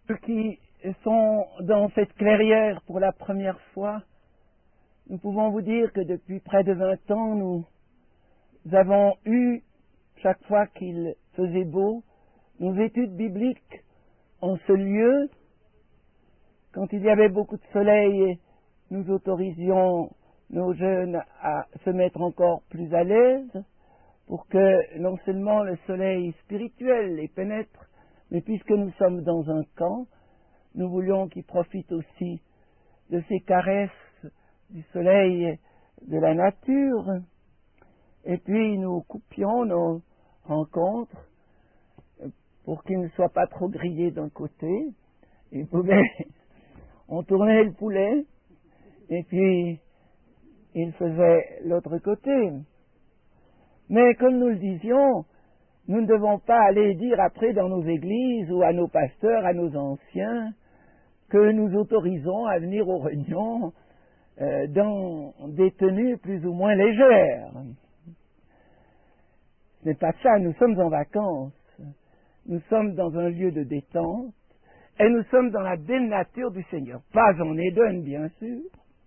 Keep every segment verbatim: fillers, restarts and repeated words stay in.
Ceux qui sont dans cette clairière pour la première fois, nous pouvons vous dire que depuis près de vingt ans, nous avons eu, chaque fois qu'il faisait beau, nos études bibliques en ce lieu. Quand il y avait beaucoup de soleil, nous autorisions nos jeunes à se mettre encore plus à l'aise pour que non seulement le soleil spirituel les pénètre, mais puisque nous sommes dans un camp, nous voulions qu'ils profitent aussi de ces caresses du soleil de la nature. Et puis nous coupions nos rencontres pour qu'ils ne soient pas trop grillés d'un côté. Ils pouvaient, on tournait le poulet et puis ils faisaient l'autre côté. Mais comme nous le disions, nous ne devons pas aller dire après dans nos églises ou à nos pasteurs, à nos anciens, que nous autorisons à venir aux réunions euh, dans des tenues plus ou moins légères. Ce n'est pas ça, nous sommes en vacances, nous sommes dans un lieu de détente, et nous sommes dans la belle nature du Seigneur. Pas en Éden, bien sûr.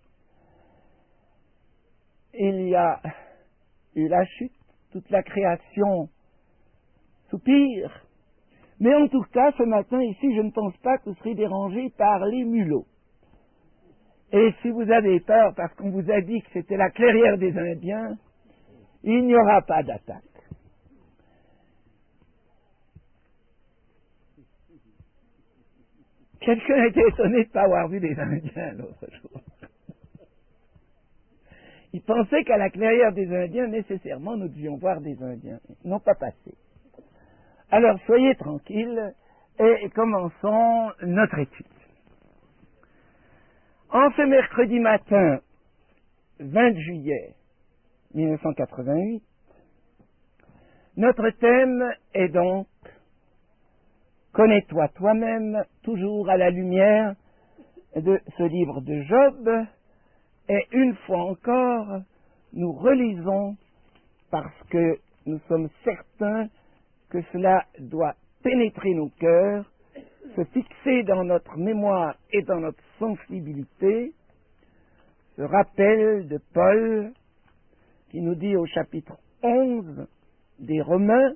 Il y a eu la chute, toute la création soupire. Mais en tout cas, ce matin, ici, je ne pense pas que vous serez dérangés par les mulots. Et si vous avez peur, parce qu'on vous a dit que c'était la clairière des Indiens, il n'y aura pas d'attaque. Quelqu'un était étonné de ne pas avoir vu des Indiens l'autre jour. Il pensait qu'à la clairière des Indiens, nécessairement, nous devions voir des Indiens. Ils n'ont pas passé. Alors, soyez tranquilles et commençons notre étude. En ce mercredi matin, vingt juillet mille neuf cent quatre-vingt-huit, notre thème est donc « Connais-toi toi-même », toujours à la lumière de ce livre de Job. Et une fois encore, nous relisons parce que nous sommes certains que cela doit pénétrer nos cœurs, se fixer dans notre mémoire et dans notre sensibilité, ce rappel de Paul qui nous dit au chapitre onze des Romains,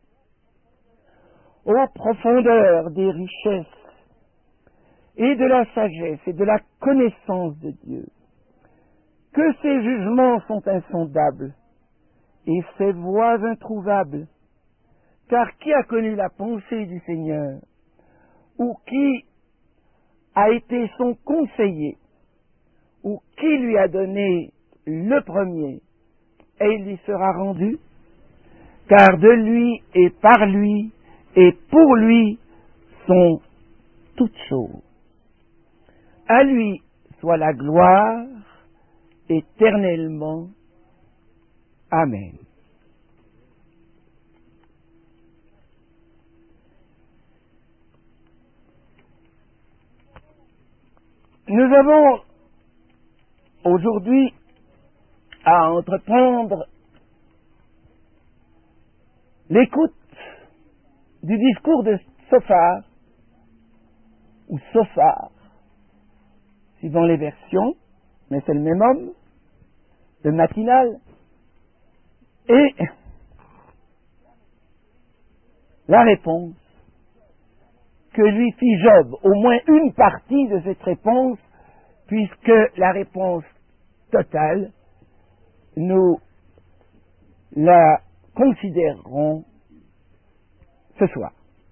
« Ô profondeur des richesses et de la sagesse et de la connaissance de Dieu, que ses jugements sont insondables et ses voies introuvables. Car qui a connu la pensée du Seigneur, ou qui a été son conseiller, ou qui lui a donné le premier, et il lui sera rendu, car de lui et par lui et pour lui sont toutes choses. À lui soit la gloire éternellement. Amen. Nous avons aujourd'hui à entreprendre l'écoute du discours de Sophar, ou Sophar, suivant les versions, mais c'est le même homme, le matinal, et la réponse que lui fit Job, au moins une partie de cette réponse, puisque la réponse totale, nous la considérerons ce soir.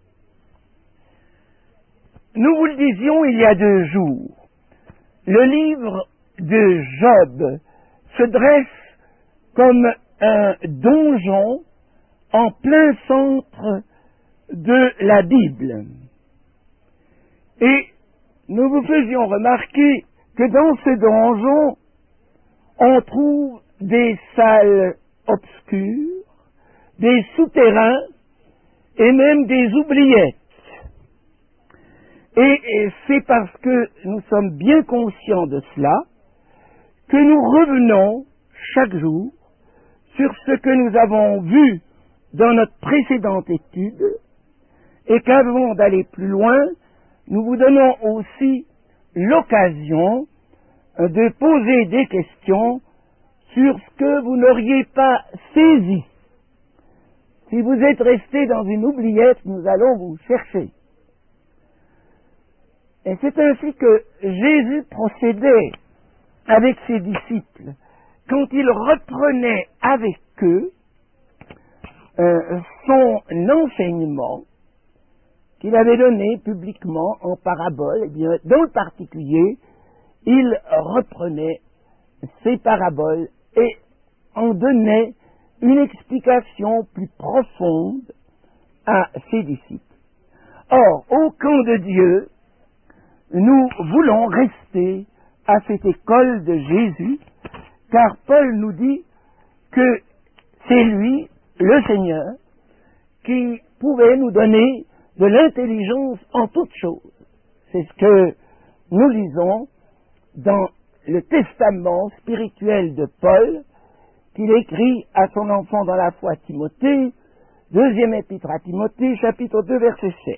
Nous vous le disions il y a deux jours, le livre de Job se dresse comme un donjon en plein centre de la Bible. Et nous vous faisions remarquer que dans ce donjon, on trouve des salles obscures, des souterrains et même des oubliettes. Et, et c'est parce que nous sommes bien conscients de cela que nous revenons chaque jour sur ce que nous avons vu dans notre précédente étude et qu'avant d'aller plus loin, nous vous donnons aussi l'occasion de poser des questions sur ce que vous n'auriez pas saisi. Si vous êtes resté dans une oubliette, nous allons vous chercher. Et c'est ainsi que Jésus procédait avec ses disciples, quand il reprenait avec eux euh, son enseignement qu'il avait donné publiquement en parabole. Eh bien, dans le particulier, il reprenait ces paraboles et en donnait une explication plus profonde à ses disciples. Or, au camp de Dieu, nous voulons rester à cette école de Jésus, car Paul nous dit que c'est lui, le Seigneur, qui pouvait nous donner de l'intelligence en toutes choses. C'est ce que nous lisons dans le testament spirituel de Paul, qu'il écrit à son enfant dans la foi Timothée, deuxième épître à Timothée, chapitre deux, verset sept.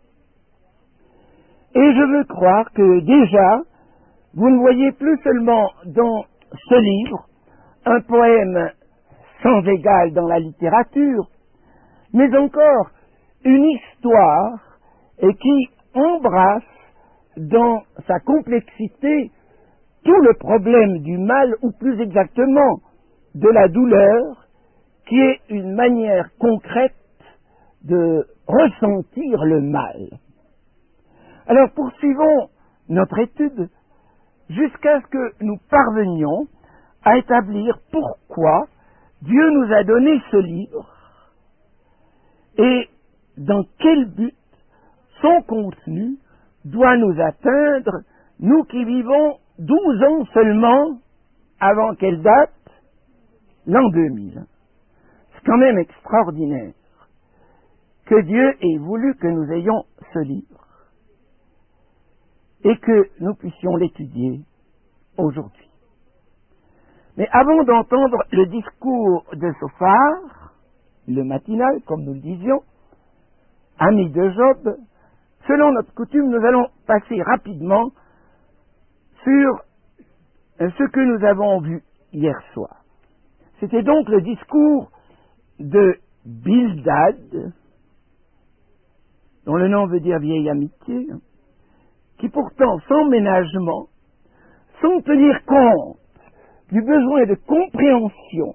Et je veux croire que déjà, vous ne voyez plus seulement dans ce livre un poème sans égal dans la littérature, mais encore une histoire qui embrasse dans sa complexité tout le problème du mal, ou plus exactement de la douleur, qui est une manière concrète de ressentir le mal. Alors poursuivons notre étude jusqu'à ce que nous parvenions à établir pourquoi Dieu nous a donné ce livre et dans quel but son contenu doit nous atteindre, nous qui vivons douze ans seulement avant quelle date? L'an deux mille. C'est quand même extraordinaire que Dieu ait voulu que nous ayons ce livre et que nous puissions l'étudier aujourd'hui. Mais avant d'entendre le discours de Sophar, le matinal, comme nous le disions, ami de Job, selon notre coutume, nous allons passer rapidement sur ce que nous avons vu hier soir. C'était donc le discours de Bildad, dont le nom veut dire vieille amitié, qui pourtant, sans ménagement, sans tenir compte du besoin de compréhension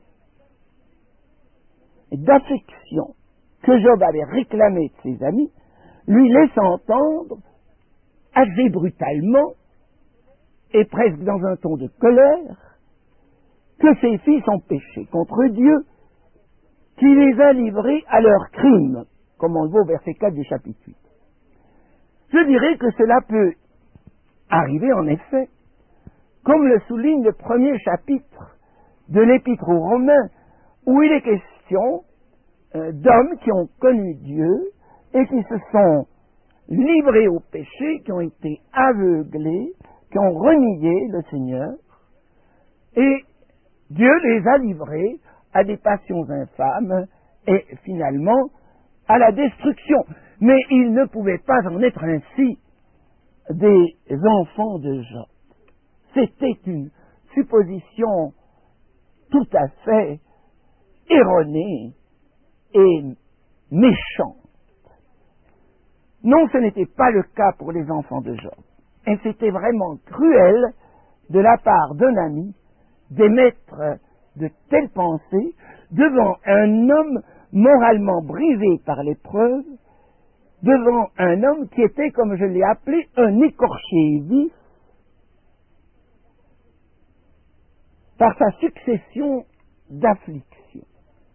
et d'affection que Job avait réclamé de ses amis, lui laisse entendre, assez brutalement, et presque dans un ton de colère, que ses fils ont péché contre Dieu, qui les a livrés à leurs crimes, comme on le voit au verset quatre du chapitre huit. Je dirais que cela peut arriver en effet, comme le souligne le premier chapitre de l'Épître aux Romains, où il est question euh, d'hommes qui ont connu Dieu et qui se sont livrés au péché, qui ont été aveuglés, qui ont renié le Seigneur, et Dieu les a livrés à des passions infâmes et finalement à la destruction. Mais il ne pouvait pas en être ainsi des enfants de Job. C'était une supposition tout à fait erronée et méchante. Non, ce n'était pas le cas pour les enfants de Job. Et c'était vraiment cruel de la part d'un ami d'émettre de telles pensées devant un homme moralement brisé par l'épreuve, devant un homme qui était, comme je l'ai appelé, un écorché vif par sa succession d'afflictions.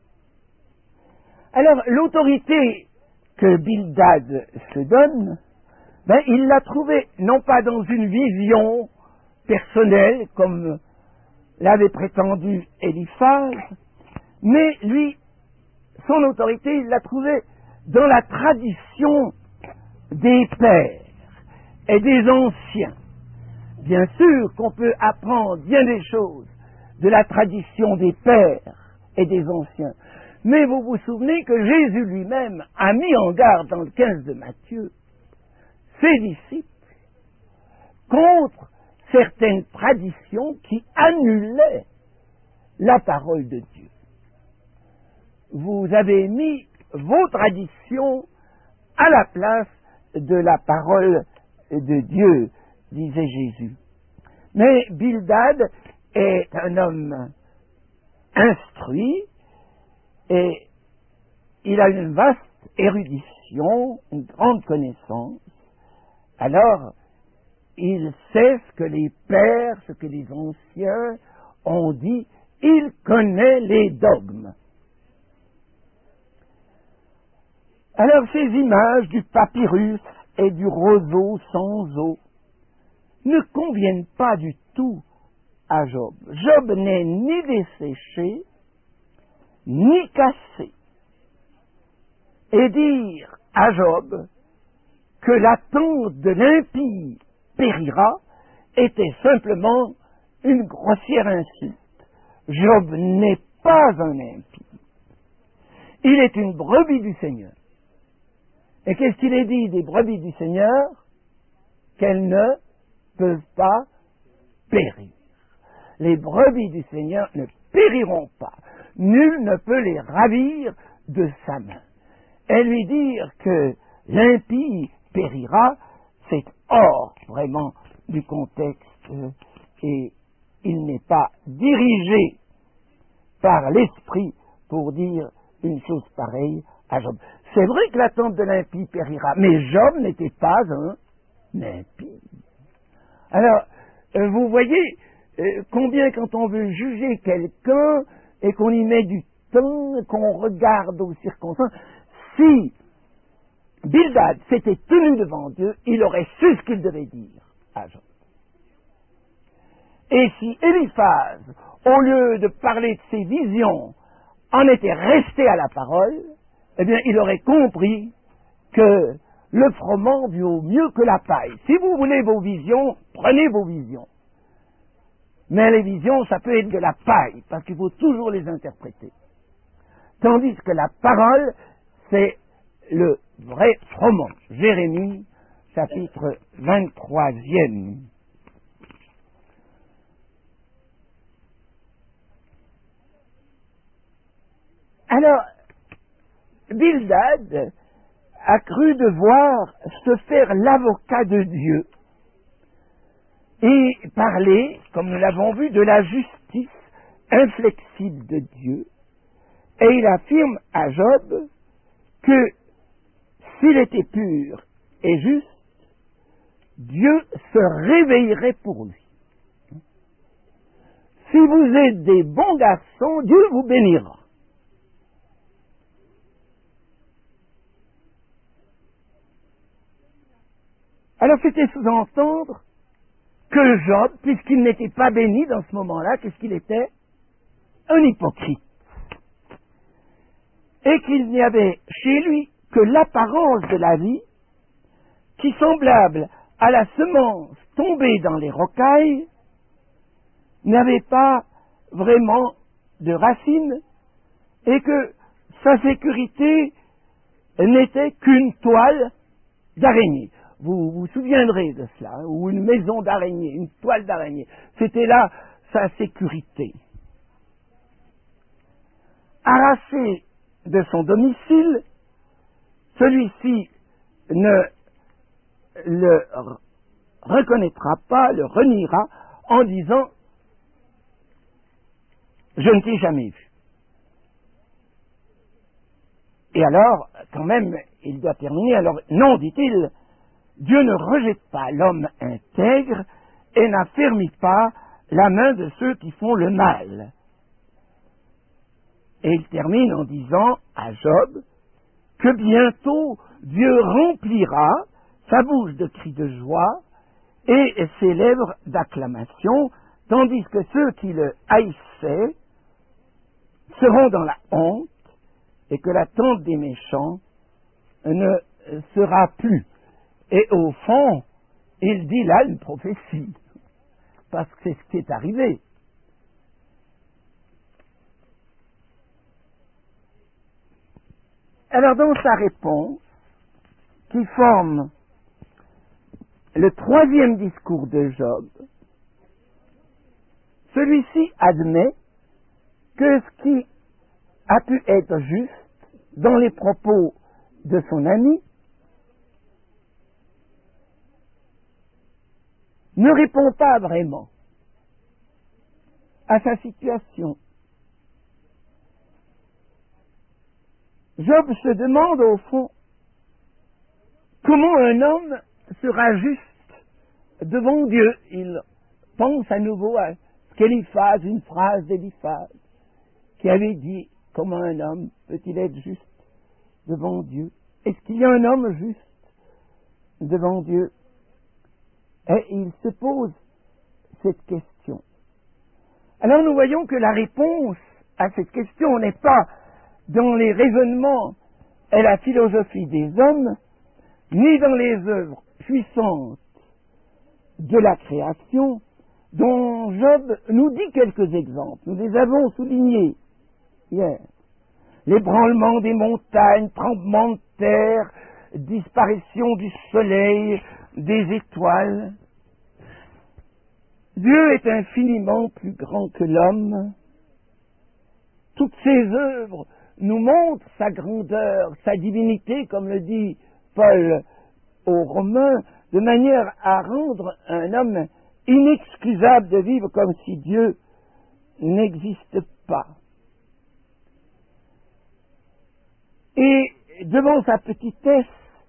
Alors, l'autorité que Bildad se donne, ben, il l'a trouvée non pas dans une vision personnelle, comme l'avait prétendu Éliphaz, mais lui, son autorité, il l'a trouvée dans la tradition des pères et des anciens. Bien sûr qu'on peut apprendre bien des choses de la tradition des pères et des anciens, mais vous vous souvenez que Jésus lui-même a mis en garde dans le quinze de Matthieu, ses disciples contre certaines traditions qui annulaient la parole de Dieu. Vous avez mis vos traditions à la place de la parole de Dieu, disait Jésus. Mais Bildad est un homme instruit et il a une vaste érudition, une grande connaissance. Alors, il sait ce que les pères, ce que les anciens ont dit. Il connaît les dogmes. Alors, ces images du papyrus et du roseau sans eau ne conviennent pas du tout à Job. Job n'est ni desséché, ni cassé. Et dire à Job que l'attente de l'impie périra était simplement une grossière insulte. Job n'est pas un impie. Il est une brebis du Seigneur. Et qu'est-ce qu'il est dit des brebis du Seigneur? Qu'elles ne peuvent pas périr. Les brebis du Seigneur ne périront pas. Nul ne peut les ravir de sa main. Et lui dire que l'impie périra, c'est hors vraiment du contexte et il n'est pas dirigé par l'esprit pour dire une chose pareille à Job. C'est vrai que l'attente de l'impie périra, mais Job n'était pas un impie. Alors, euh, vous voyez euh, combien quand on veut juger quelqu'un et qu'on y met du temps, qu'on regarde aux circonstances, si Bildad s'était tenu devant Dieu, il aurait su ce qu'il devait dire à Job. Et si Eliphaz, au lieu de parler de ses visions, en était resté à la parole, eh bien, il aurait compris que le froment vaut mieux que la paille. Si vous voulez vos visions, prenez vos visions. Mais les visions, ça peut être de la paille, parce qu'il faut toujours les interpréter. Tandis que la parole, c'est le vrai froment. Jérémie, chapitre vingt-troisième. Alors, Bildad a cru devoir se faire l'avocat de Dieu et parler, comme nous l'avons vu, de la justice inflexible de Dieu. Et il affirme à Job que s'il était pur et juste, Dieu se réveillerait pour lui. Si vous êtes des bons garçons, Dieu vous bénira. Alors c'était sous-entendre que Job, puisqu'il n'était pas béni dans ce moment-là, qu'est-ce qu'il était? Un hypocrite. Et qu'il n'y avait chez lui que l'apparence de la vie qui, semblable à la semence tombée dans les rocailles, n'avait pas vraiment de racines et que sa sécurité n'était qu'une toile d'araignée. Vous vous souviendrez de cela, hein, ou une maison d'araignée, une toile d'araignée. C'était là sa sécurité. Arraché de son domicile, celui-ci ne le reconnaîtra pas, le reniera en disant « Je ne t'ai jamais vu ». Et alors, quand même, il doit terminer. Alors, non, dit-il, Dieu ne rejette pas l'homme intègre et n'affermit pas la main de ceux qui font le mal. Et il termine en disant à Job que bientôt Dieu remplira sa bouche de cris de joie et ses lèvres d'acclamation, tandis que ceux qui le haïssaient seront dans la honte et que la tente des méchants ne sera plus. Et au fond, il dit là une prophétie, parce que c'est ce qui est arrivé. Alors dans sa réponse, qui forme le troisième discours de Job, celui-ci admet que ce qui a pu être juste dans les propos de son ami ne répond pas vraiment à sa situation. Job se demande au fond comment un homme sera juste devant Dieu. Il pense à nouveau à qu'Éliphaz, une phrase d'Éliphaz, qui avait dit comment un homme peut-il être juste devant Dieu? Est-ce qu'il y a un homme juste devant Dieu? Et il se pose cette question. Alors nous voyons que la réponse à cette question n'est pas dans les raisonnements et la philosophie des hommes, ni dans les œuvres puissantes de la création, dont Job nous dit quelques exemples. Nous les avons soulignés hier. L'ébranlement des montagnes, tremblements de terre, disparition du soleil, des étoiles. Dieu est infiniment plus grand que l'homme. Toutes ses œuvres nous montrent sa grandeur, sa divinité, comme le dit Paul aux Romains, de manière à rendre un homme inexcusable de vivre comme si Dieu n'existe pas. Et devant sa petitesse,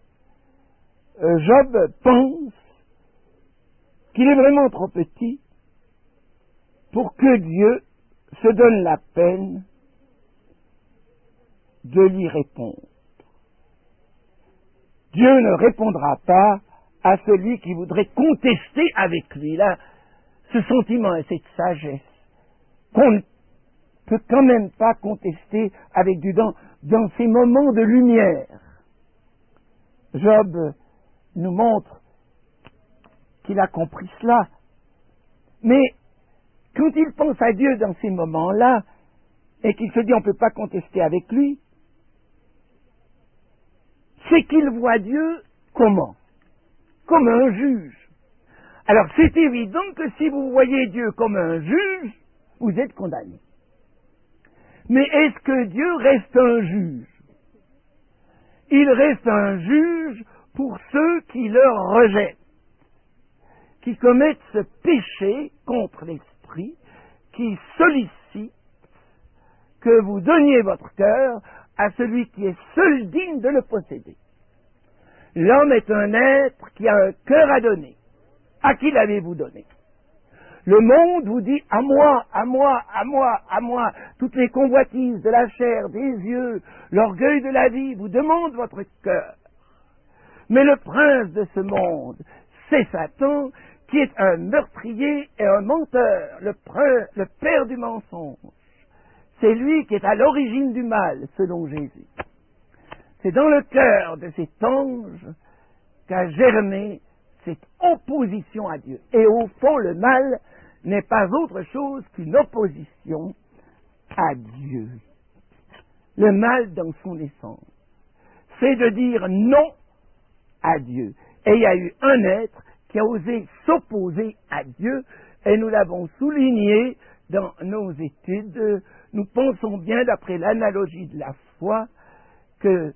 Job pense qu'il est vraiment trop petit pour que Dieu se donne la peine de lui répondre. Dieu ne répondra pas à celui qui voudrait contester avec lui là ce sentiment et cette sagesse qu'on ne peut quand même pas contester avec Dieu dans, dans ces moments de lumière. Job nous montre qu'il a compris cela, mais quand il pense à Dieu dans ces moments-là et qu'il se dit on ne peut pas contester avec lui, c'est qu'il voit Dieu comment? Comme un juge. Alors c'est évident que si vous voyez Dieu comme un juge, vous êtes condamné. Mais est-ce que Dieu reste un juge? Il reste un juge pour ceux qui le rejettent, qui commettent ce péché contre l'esprit, qui sollicitent que vous donniez votre cœur à celui qui est seul digne de le posséder. L'homme est un être qui a un cœur à donner. À qui l'avez-vous donné? Le monde vous dit à moi, à moi, à moi, à moi. Toutes les convoitises de la chair, des yeux, l'orgueil de la vie vous demandent votre cœur. Mais le prince de ce monde, c'est Satan, qui est un meurtrier et un menteur, le, prince, le père du mensonge. C'est lui qui est à l'origine du mal, selon Jésus. C'est dans le cœur de cet ange qu'a germé cette opposition à Dieu. Et au fond, le mal n'est pas autre chose qu'une opposition à Dieu. Le mal dans son essence, c'est de dire non à Dieu. Et il y a eu un être qui a osé s'opposer à Dieu, et nous l'avons souligné dans nos études. Nous pensons bien, d'après l'analogie de la foi, que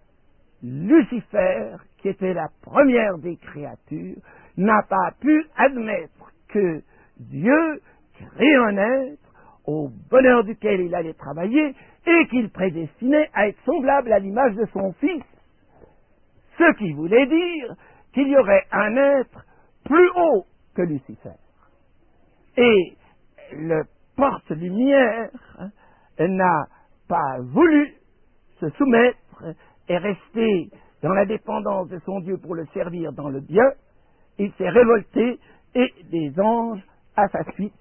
Lucifer, qui était la première des créatures, n'a pas pu admettre que Dieu crée un être au bonheur duquel il allait travailler et qu'il prédestinait à être semblable à l'image de son Fils. Ce qui voulait dire qu'il y aurait un être plus haut que Lucifer. Et le porte-lumière n'a pas voulu se soumettre et rester dans la dépendance de son Dieu pour le servir dans le bien. Il s'est révolté et des anges, à sa suite,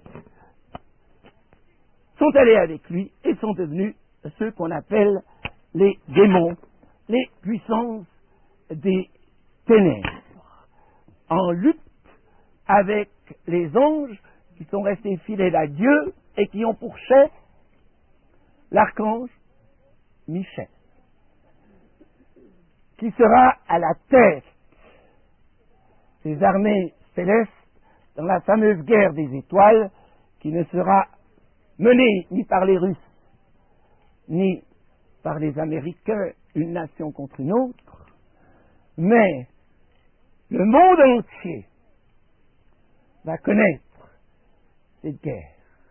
sont allés avec lui et sont devenus ceux qu'on appelle les démons, les puissances des ténèbres, en lutte avec les anges qui sont restés fidèles à Dieu et qui ont pour chef l'archange Michel, qui sera à la tête ces armées célestes dans la fameuse guerre des étoiles qui ne sera menée ni par les Russes ni par les Américains, une nation contre une autre, mais le monde entier va connaître cette guerre,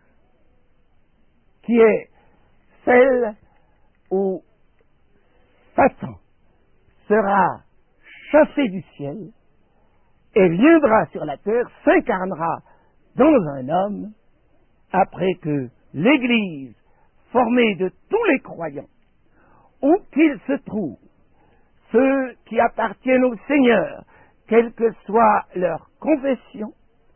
qui est celle où Satan sera chassé du ciel et viendra sur la terre, s'incarnera dans un homme, après que l'Église, formée de tous les croyants, où qu'ils se trouvent, ceux qui appartiennent au Seigneur, quelle que soit leur confession,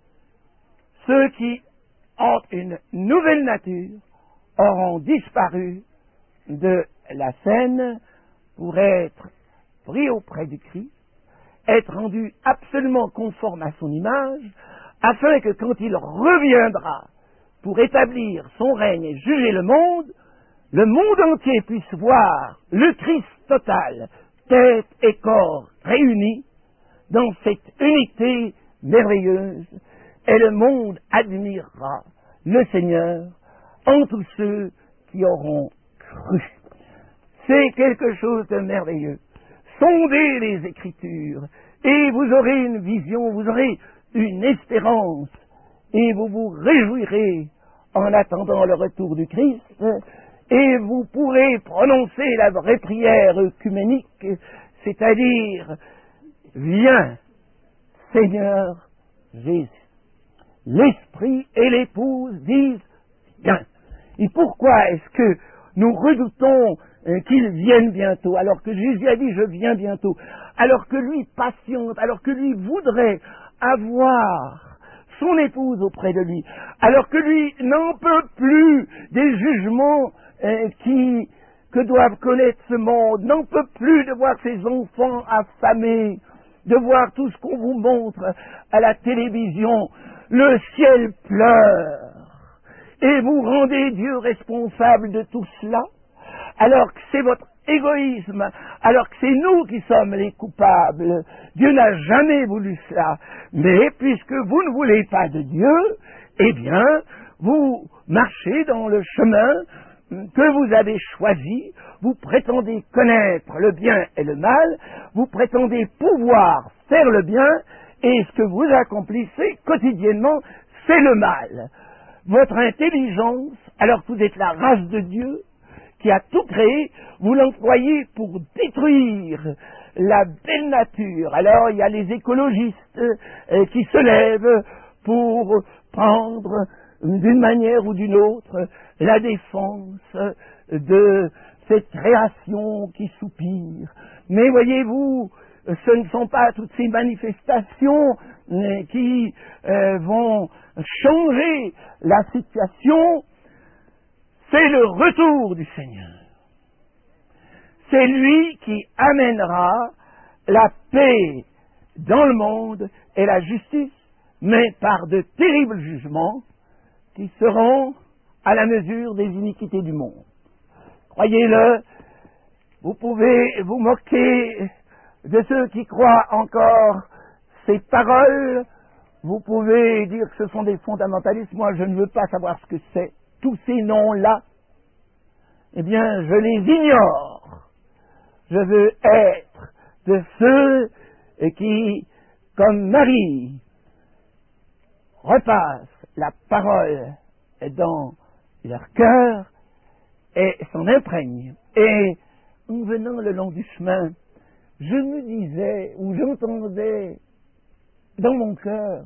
ceux qui ont une nouvelle nature, auront disparu de la scène pour être pris auprès du Christ, être rendus absolument conformes à son image, afin que quand il reviendra pour établir son règne et juger le monde, le monde entier puisse voir le Christ total, tête et corps réunis dans cette unité merveilleuse, et le monde admirera le Seigneur en tous ceux qui auront cru. C'est quelque chose de merveilleux. Sondez les Écritures et vous aurez une vision, vous aurez une espérance et vous vous réjouirez en attendant le retour du Christ et vous pourrez prononcer la vraie prière œcuménique, c'est-à-dire « Viens, Seigneur Jésus ». L'Esprit et l'Épouse disent « Viens ». Et pourquoi est-ce que nous redoutons euh, qu'il vienne bientôt, alors que Jésus a dit « Je viens bientôt », alors que lui patiente, alors que lui voudrait avoir son épouse auprès de lui, alors que lui n'en peut plus des jugements euh, qui, que doivent connaître ce monde, n'en peut plus de voir ses enfants affamés, de voir tout ce qu'on vous montre à la télévision. Le ciel pleure et vous rendez Dieu responsable de tout cela, alors que c'est votre égoïsme, alors que c'est nous qui sommes les coupables. Dieu n'a jamais voulu cela, mais puisque vous ne voulez pas de Dieu, eh bien, vous marchez dans le chemin que vous avez choisi, vous prétendez connaître le bien et le mal, vous prétendez pouvoir faire le bien, et ce que vous accomplissez quotidiennement, c'est le mal. Votre intelligence, alors que vous êtes la race de Dieu, qui a tout créé, vous l'employez pour détruire la belle nature. Alors il y a les écologistes euh, qui se lèvent pour prendre d'une manière ou d'une autre la défense de cette création qui soupire. Mais voyez-vous, ce ne sont pas toutes ces manifestations euh, qui euh, vont changer la situation, c'est le retour du Seigneur. C'est lui qui amènera la paix dans le monde et la justice, mais par de terribles jugements qui seront à la mesure des iniquités du monde. Croyez-le, vous pouvez vous moquer de ceux qui croient encore ces paroles, vous pouvez dire que ce sont des fondamentalistes. Moi, je ne veux pas savoir ce que c'est. Tous ces noms-là, eh bien, je les ignore. Je veux être de ceux qui, comme Marie, repassent la parole dans leur cœur et s'en imprègnent. Et en venant le long du chemin, je me disais, ou j'entendais dans mon cœur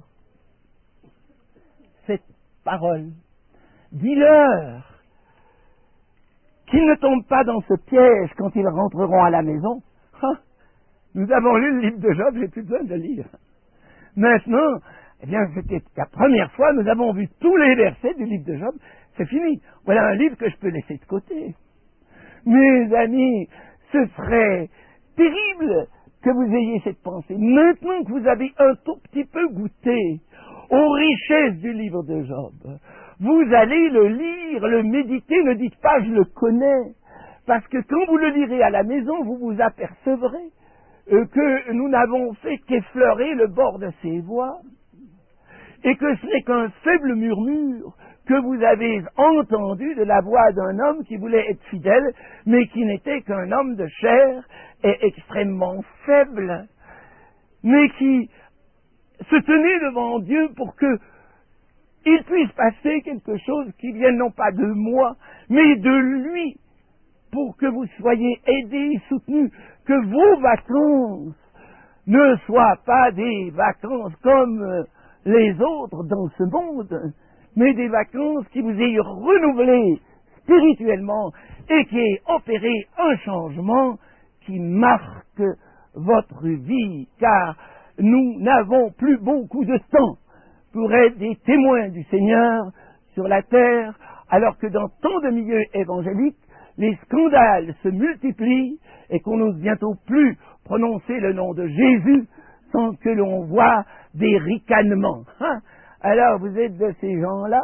cette parole. Dis-leur qu'ils ne tombent pas dans ce piège quand ils rentreront à la maison. Ah, nous avons lu le livre de Job, j'ai plus besoin de le lire. Maintenant, eh bien, c'était la première fois, nous avons vu tous les versets du livre de Job, c'est fini. Voilà un livre que je peux laisser de côté. Mes amis, ce serait terrible que vous ayez cette pensée. Maintenant que vous avez un tout petit peu goûté aux richesses du livre de Job, vous allez le lire, le méditer, ne dites pas je le connais, parce que quand vous le lirez à la maison, vous vous apercevrez euh, que nous n'avons fait qu'effleurer le bord de ces voies, et que ce n'est qu'un faible murmure que vous avez entendu de la voix d'un homme qui voulait être fidèle, mais qui n'était qu'un homme de chair et extrêmement faible, mais qui se tenait devant Dieu pour que il puisse passer quelque chose qui vienne non pas de moi, mais de lui, pour que vous soyez aidés et soutenus, que vos vacances ne soient pas des vacances comme les autres dans ce monde, mais des vacances qui vous aient renouvelé spirituellement et qui aient opéré un changement qui marque votre vie, car nous n'avons plus beaucoup de temps pour être des témoins du Seigneur sur la terre, alors que dans tant de milieux évangéliques, les scandales se multiplient et qu'on n'ose bientôt plus prononcer le nom de Jésus sans que l'on voit des ricanements. Hein? Alors vous êtes de ces gens-là,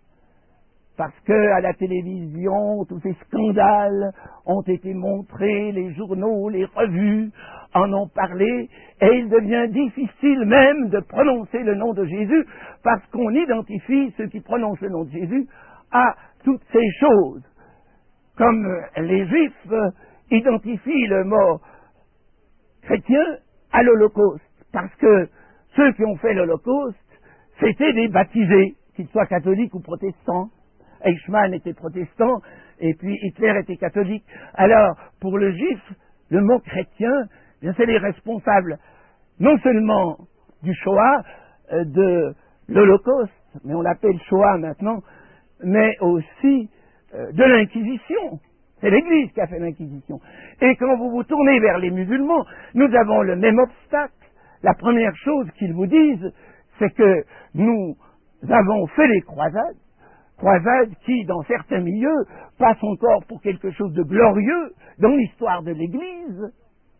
parce que à la télévision, tous ces scandales ont été montrés, les journaux, les revues en ont parlé, et il devient difficile même de prononcer le nom de Jésus, parce qu'on identifie ceux qui prononcent le nom de Jésus à toutes ces choses. Comme les Juifs identifient le mot chrétien à l'Holocauste, parce que ceux qui ont fait l'Holocauste, c'était des baptisés, qu'ils soient catholiques ou protestants. Eichmann était protestant, et puis Hitler était catholique. Alors, pour le juif, le mot chrétien, bien, c'est les responsables, non seulement du Shoah, euh, de l'Holocauste, mais on l'appelle Shoah maintenant, mais aussi euh, de l'Inquisition. C'est l'Église qui a fait l'Inquisition. Et quand vous vous tournez vers les musulmans, nous avons le même obstacle. La première chose qu'ils vous disent, c'est que nous avons fait les croisades, croisades qui, dans certains milieux, passent encore pour quelque chose de glorieux dans l'histoire de l'Église,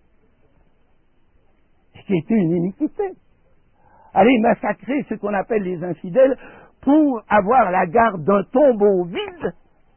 qui était une iniquité. Aller massacrer ce qu'on appelle les infidèles pour avoir la garde d'un tombeau vide,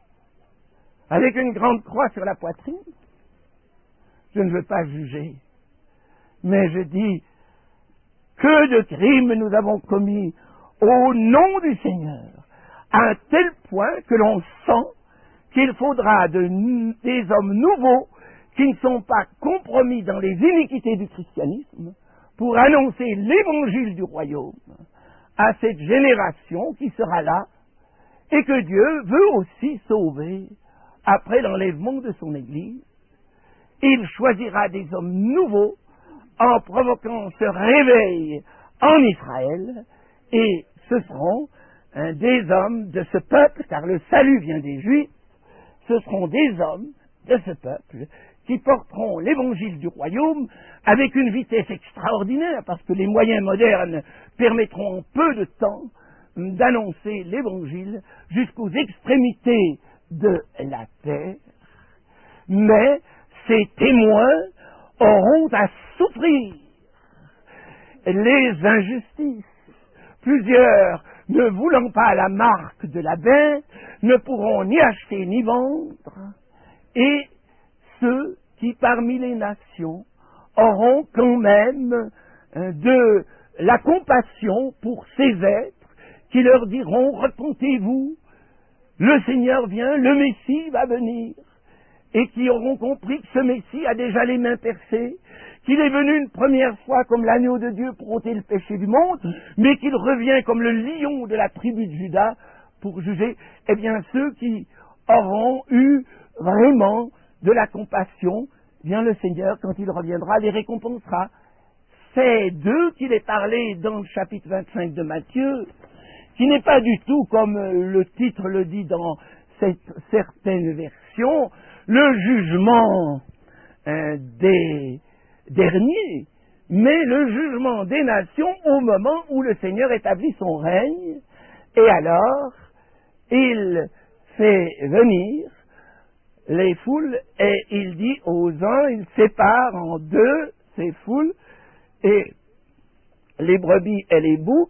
avec une grande croix sur la poitrine. Je ne veux pas juger, mais je dis que de crimes nous avons commis au nom du Seigneur, à un tel point que l'on sent qu'il faudra de, des hommes nouveaux qui ne sont pas compromis dans les iniquités du christianisme pour annoncer l'évangile du royaume à cette génération qui sera là et que Dieu veut aussi sauver après l'enlèvement de son Église. Il choisira des hommes nouveaux en provoquant ce réveil en Israël, et ce seront hein, des hommes de ce peuple, car le salut vient des Juifs, ce seront des hommes de ce peuple qui porteront l'évangile du royaume avec une vitesse extraordinaire, parce que les moyens modernes permettront en peu de temps d'annoncer l'évangile jusqu'aux extrémités de la terre. Mais ces témoins auront à souffrir les injustices. Plusieurs, ne voulant pas la marque de la bête, ne pourront ni acheter ni vendre, et ceux qui, parmi les nations, auront quand même de la compassion pour ces êtres qui leur diront « Repentez-vous, le Seigneur vient, le Messie va venir », et qui auront compris que ce Messie a déjà les mains percées, qu'il est venu une première fois comme l'agneau de Dieu pour ôter le péché du monde, mais qu'il revient comme le lion de la tribu de Juda pour juger, eh bien ceux qui auront eu vraiment de la compassion, eh bien le Seigneur, quand il reviendra, les récompensera. C'est d'eux qu'il est parlé dans le chapitre vingt-cinq de Matthieu, qui n'est pas du tout comme le titre le dit dans cette, certaines versions, le jugement euh, des derniers, mais le jugement des nations au moment où le Seigneur établit son règne, et alors il fait venir les foules et il dit aux uns, il sépare en deux ces foules, et les brebis et les boucs,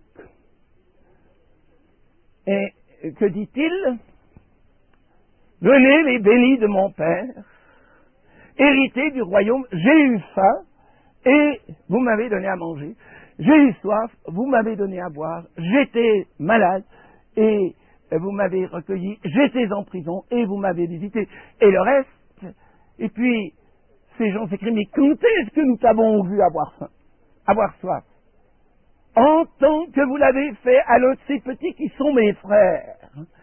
et que dit-il? Venez les bénis de mon Père, héritez du royaume, j'ai eu faim, et vous m'avez donné à manger. J'ai eu soif, vous m'avez donné à boire. J'étais malade, et vous m'avez recueilli. J'étais en prison, et vous m'avez visité. Et le reste, et puis, ces gens s'écrient, mais quand est-ce que nous t'avons vu avoir faim, avoir soif? En tant que vous l'avez fait à l'un de ces petits qui sont mes frères.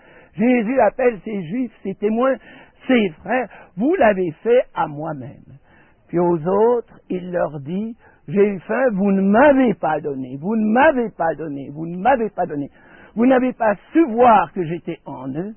Jésus appelle ces juifs, ces témoins, ses frères, vous l'avez fait à moi-même. Puis aux autres, il leur dit, j'ai eu faim, vous ne m'avez pas donné, vous ne m'avez pas donné, vous ne m'avez pas donné. Vous n'avez pas su voir que j'étais en eux,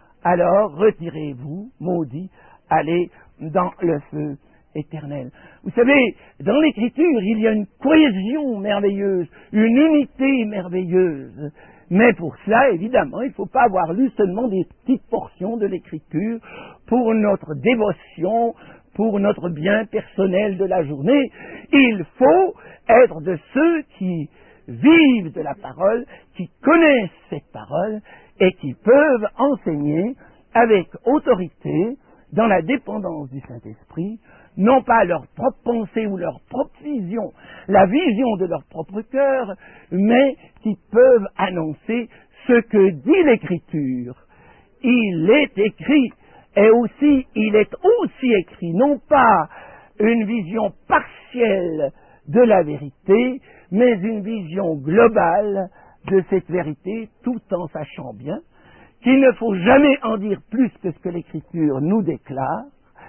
alors retirez-vous, maudits, allez dans le feu éternel. Vous savez, dans l'Écriture, il y a une cohésion merveilleuse, une unité merveilleuse. Mais pour cela, évidemment, il ne faut pas avoir lu seulement des petites portions de l'Écriture pour notre dévotion, pour notre bien personnel de la journée. Il faut être de ceux qui vivent de la parole, qui connaissent cette parole et qui peuvent enseigner avec autorité, dans la dépendance du Saint-Esprit, non pas leur propre pensée ou leur propre vision, la vision de leur propre cœur, mais qui peuvent annoncer ce que dit l'Écriture. Il est écrit, et aussi, il est aussi écrit, non pas une vision partielle de la vérité, mais une vision globale de cette vérité, tout en sachant bien qu'il ne faut jamais en dire plus que ce que l'Écriture nous déclare,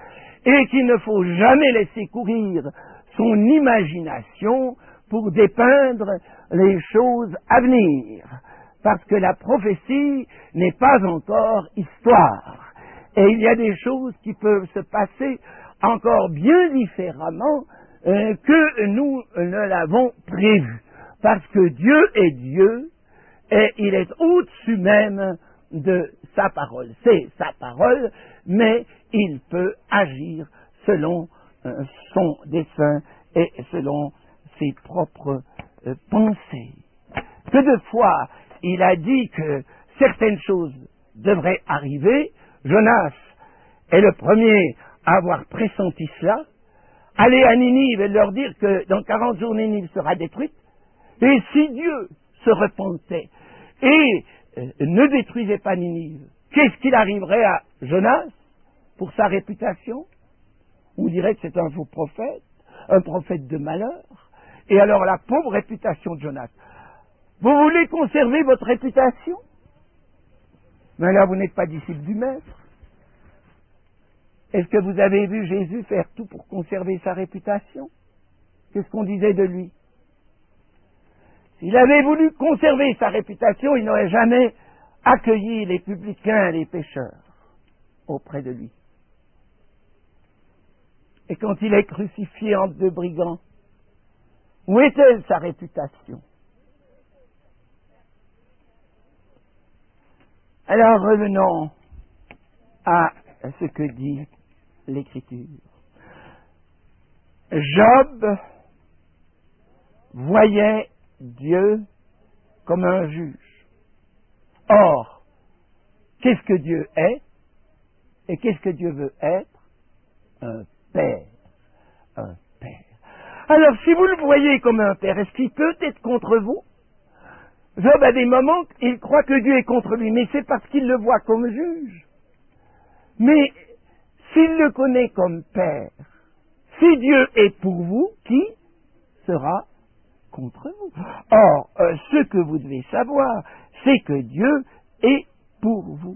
et qu'il ne faut jamais laisser courir son imagination pour dépeindre les choses à venir, parce que la prophétie n'est pas encore histoire, et il y a des choses qui peuvent se passer encore bien différemment euh, que nous ne l'avons prévu, parce que Dieu est Dieu, et il est au-dessus même de sa parole. C'est sa parole, mais il peut agir selon euh, son dessein et selon ses propres euh, pensées. Que de fois, il a dit que certaines choses devraient arriver. Jonas est le premier à avoir pressenti cela. Aller à Ninive et leur dire que dans quarante jours, Ninive sera détruite. Et si Dieu se repentait et euh, ne détruisait pas Ninive, qu'est-ce qu'il arriverait à Jonas pour sa réputation? On dirait que c'est un faux prophète, un prophète de malheur. Et alors la pauvre réputation de Jonas. Vous voulez conserver votre réputation? Mais là, vous n'êtes pas disciple du Maître. Est-ce que vous avez vu Jésus faire tout pour conserver sa réputation? Qu'est-ce qu'on disait de lui? S'il avait voulu conserver sa réputation, il n'aurait jamais accueilli les publicains et les pécheurs auprès de lui. Et quand il est crucifié entre deux brigands, où est-elle sa réputation? Alors revenons à ce que dit l'Écriture. Job voyait Dieu comme un juge. Or, qu'est-ce que Dieu est et qu'est-ce que Dieu veut être? Un père. Un père. Alors, si vous le voyez comme un père, est-ce qu'il peut être contre vous? Job, à des moments, il croit que Dieu est contre lui, mais c'est parce qu'il le voit comme juge. Mais s'il le connaît comme père, si Dieu est pour vous, qui sera contre vous? Or, euh, ce que vous devez savoir, c'est que Dieu est pour vous.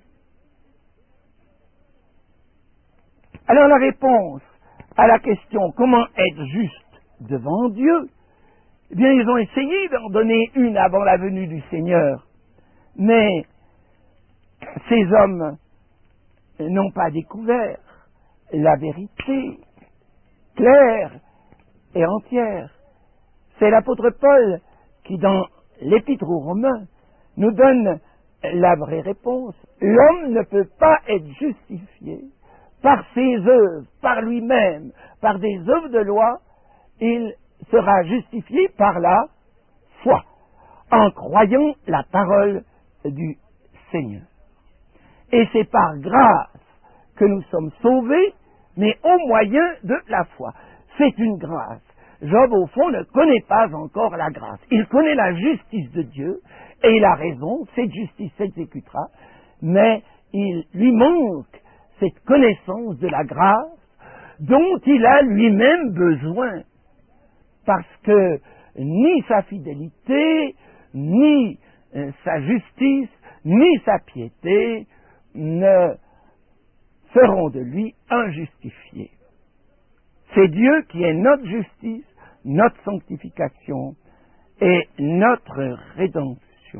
Alors la réponse à la question comment être juste devant Dieu, eh bien ils ont essayé d'en donner une avant la venue du Seigneur, mais ces hommes n'ont pas découvert la vérité claire et entière. C'est l'apôtre Paul qui, dans l'Épître aux Romains, nous donne la vraie réponse. L'homme ne peut pas être justifié par ses œuvres, par lui-même, par des œuvres de loi. Il sera justifié par la foi, en croyant la parole du Seigneur. Et c'est par grâce que nous sommes sauvés, mais au moyen de la foi. C'est une grâce. Job, au fond, ne connaît pas encore la grâce. Il connaît la justice de Dieu, et il a raison, cette justice s'exécutera, mais il lui manque cette connaissance de la grâce dont il a lui-même besoin, parce que ni sa fidélité, ni euh, sa justice, ni sa piété ne feront de lui un justifié. C'est Dieu qui est notre justice, notre sanctification et notre rédemption.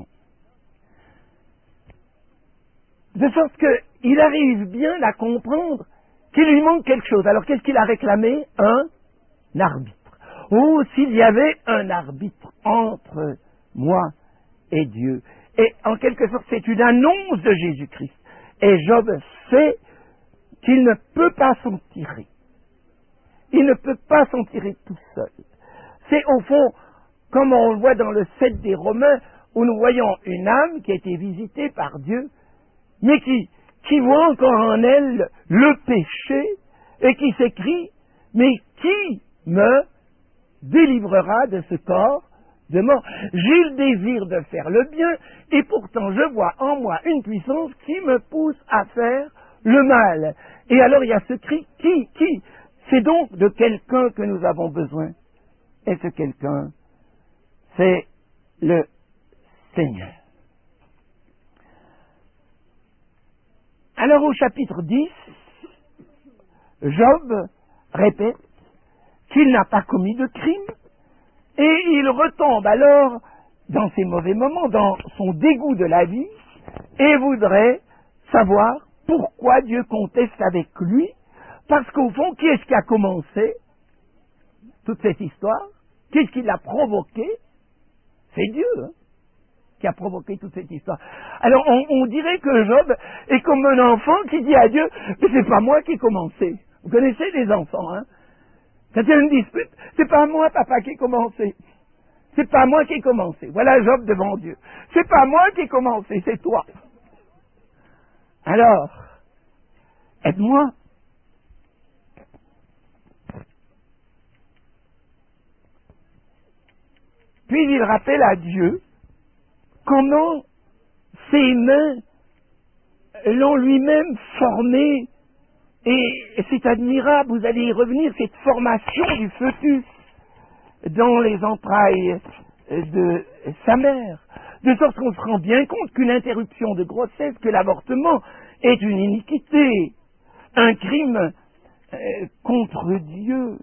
De sorte qu'il arrive bien à comprendre qu'il lui manque quelque chose. Alors qu'est-ce qu'il a réclamé? Un arbitre. Oh, s'il y avait un arbitre entre moi et Dieu. Et en quelque sorte, c'est une annonce de Jésus-Christ. Et Job sait qu'il ne peut pas s'en tirer. Il ne peut pas s'en tirer tout seul. C'est au fond, comme on le voit dans le sept des Romains, où nous voyons une âme qui a été visitée par Dieu, mais qui, qui voit encore en elle le péché, et qui s'écrie, mais qui me délivrera de ce corps de mort? J'ai le désir de faire le bien, et pourtant je vois en moi une puissance qui me pousse à faire le mal. Et alors il y a ce cri, qui, qui? C'est donc de quelqu'un que nous avons besoin. Et ce quelqu'un, c'est le Seigneur. Alors au chapitre dix, Job répète qu'il n'a pas commis de crime, et il retombe alors dans ses mauvais moments, dans son dégoût de la vie, et voudrait savoir pourquoi Dieu conteste avec lui, parce qu'au fond, qui est-ce qui a commencé toute cette histoire? Qu'est-ce qui l'a provoqué? C'est Dieu hein, qui a provoqué toute cette histoire. Alors on, on dirait que Job est comme un enfant qui dit à Dieu, mais c'est pas moi qui ai commencé. Vous connaissez les enfants, hein? Quand il y a une dispute, c'est pas moi, papa, qui ai commencé. C'est pas moi qui ai commencé. Voilà Job devant Dieu. C'est pas moi qui ai commencé, c'est toi. Alors, aide-moi. Puis il rappelle à Dieu comment ses mains l'ont lui-même formé. Et c'est admirable, vous allez y revenir, cette formation du fœtus dans les entrailles de sa mère. De sorte qu'on se rend bien compte qu'une interruption de grossesse, que l'avortement est une iniquité, un crime euh, contre Dieu.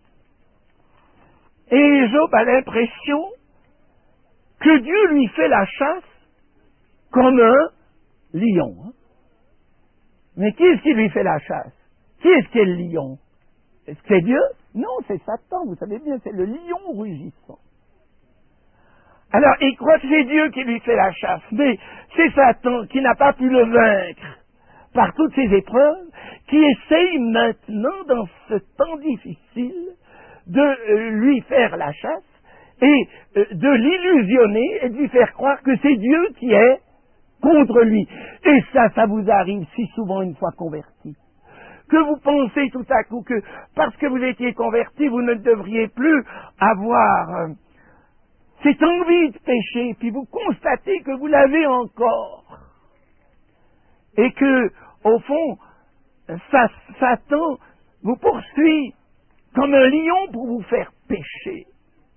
Et Job a l'impression que Dieu lui fait la chasse comme un lion. Mais qui est-ce qui lui fait la chasse? Qui est-ce qui est le lion? Est-ce que c'est Dieu? Non, c'est Satan, vous savez bien, c'est le lion rugissant. Alors, il croit que c'est Dieu qui lui fait la chasse, mais c'est Satan qui n'a pas pu le vaincre par toutes ces épreuves, qui essaye maintenant, dans ce temps difficile, de euh, lui faire la chasse et euh, de l'illusionner et de lui faire croire que c'est Dieu qui est contre lui. Et ça, ça vous arrive si souvent une fois converti, que vous pensez tout à coup que parce que vous étiez converti, vous ne devriez plus avoir euh, cette envie de pécher, puis vous constatez que vous l'avez encore. Et que, au fond, ça, Satan vous poursuit comme un lion pour vous faire pécher.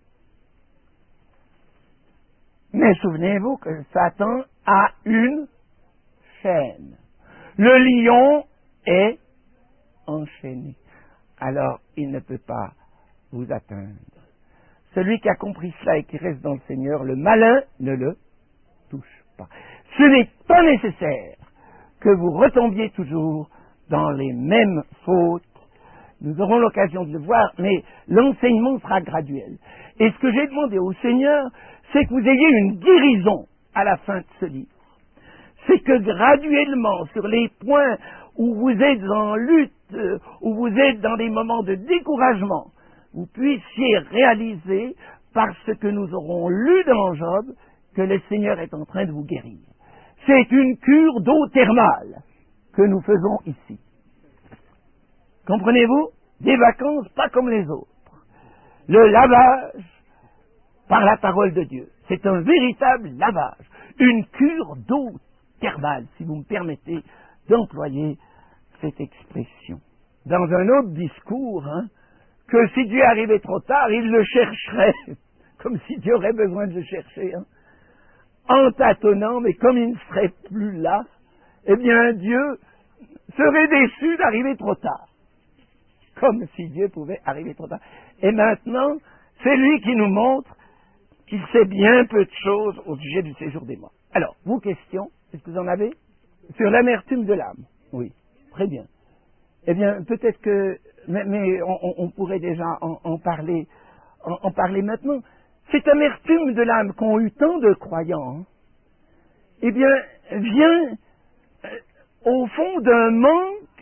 Mais souvenez-vous que Satan a une chaîne. Le lion est enchaîné. Alors, il ne peut pas vous atteindre. Celui qui a compris cela et qui reste dans le Seigneur, le malin ne le touche pas. Ce n'est pas nécessaire que vous retombiez toujours dans les mêmes fautes. Nous aurons l'occasion de le voir, mais l'enseignement sera graduel. Et ce que j'ai demandé au Seigneur, c'est que vous ayez une guérison à la fin de ce livre. C'est que graduellement, sur les points où vous êtes en lutte, où vous êtes dans des moments de découragement, vous puissiez réaliser, parce que nous aurons lu dans Job, que le Seigneur est en train de vous guérir. C'est une cure d'eau thermale que nous faisons ici. Comprenez-vous? Des vacances pas comme les autres. le lavage par la parole de Dieu. C'est un véritable lavage, une cure d'eau thermale, si vous me permettez d'employer cette expression. Dans un autre discours, hein, que si Dieu arrivait trop tard, il le chercherait, comme si Dieu aurait besoin de le chercher, hein, en tâtonnant, mais comme il ne serait plus là, eh bien Dieu serait déçu d'arriver trop tard. Comme si Dieu pouvait arriver trop tard. Et maintenant, c'est lui qui nous montre qu'il sait bien peu de choses au sujet du séjour des morts. Alors, vos questions, est-ce que vous en avez? Sur l'amertume de l'âme. Oui, très bien. Eh bien, peut-être que, mais, mais on, on pourrait déjà en, en parler, en, en parler maintenant. Cette amertume de l'âme qu'ont eu tant de croyants, eh bien, vient euh, au fond d'un manque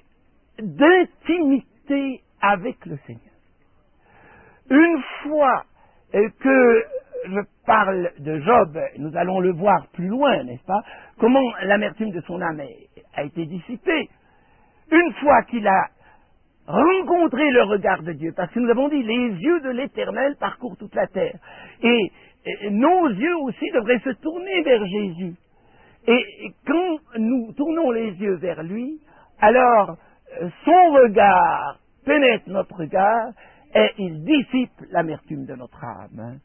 d'intimité avec le Seigneur. Une fois euh, que je parle de Job, nous allons le voir plus loin, n'est-ce pas? Comment l'amertume de son âme a été dissipée. Une fois qu'il a rencontré le regard de Dieu, parce que nous avons dit, les yeux de l'Éternel parcourent toute la terre. Et, et nos yeux aussi devraient se tourner vers Jésus. Et quand nous tournons les yeux vers lui, alors son regard pénètre notre regard et il dissipe l'amertume de notre âme.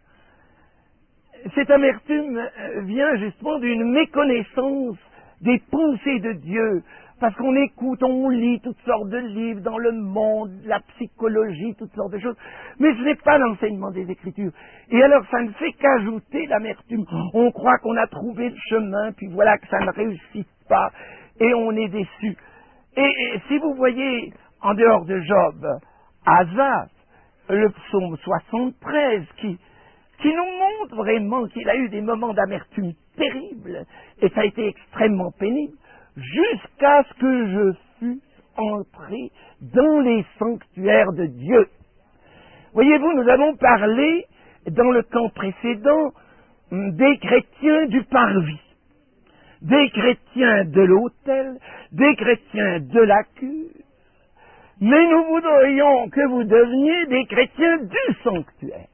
Cette amertume vient justement d'une méconnaissance des pensées de Dieu, parce qu'on écoute, on lit toutes sortes de livres dans le monde, la psychologie, toutes sortes de choses, mais ce n'est pas l'enseignement des Écritures. Et alors ça ne fait qu'ajouter l'amertume. On croit qu'on a trouvé le chemin, puis voilà que ça ne réussit pas, et on est déçu. Et, et si vous voyez, en dehors de Job, Asaph, le psaume soixante-treize, qui, qui nous montre vraiment qu'il a eu des moments d'amertume terribles, et ça a été extrêmement pénible, jusqu'à ce que je fusse entré dans les sanctuaires de Dieu. Voyez-vous, nous avons parlé, dans le camp précédent, des chrétiens du parvis, des chrétiens de l'autel, des chrétiens de la cure, mais nous voudrions que vous deveniez des chrétiens du sanctuaire,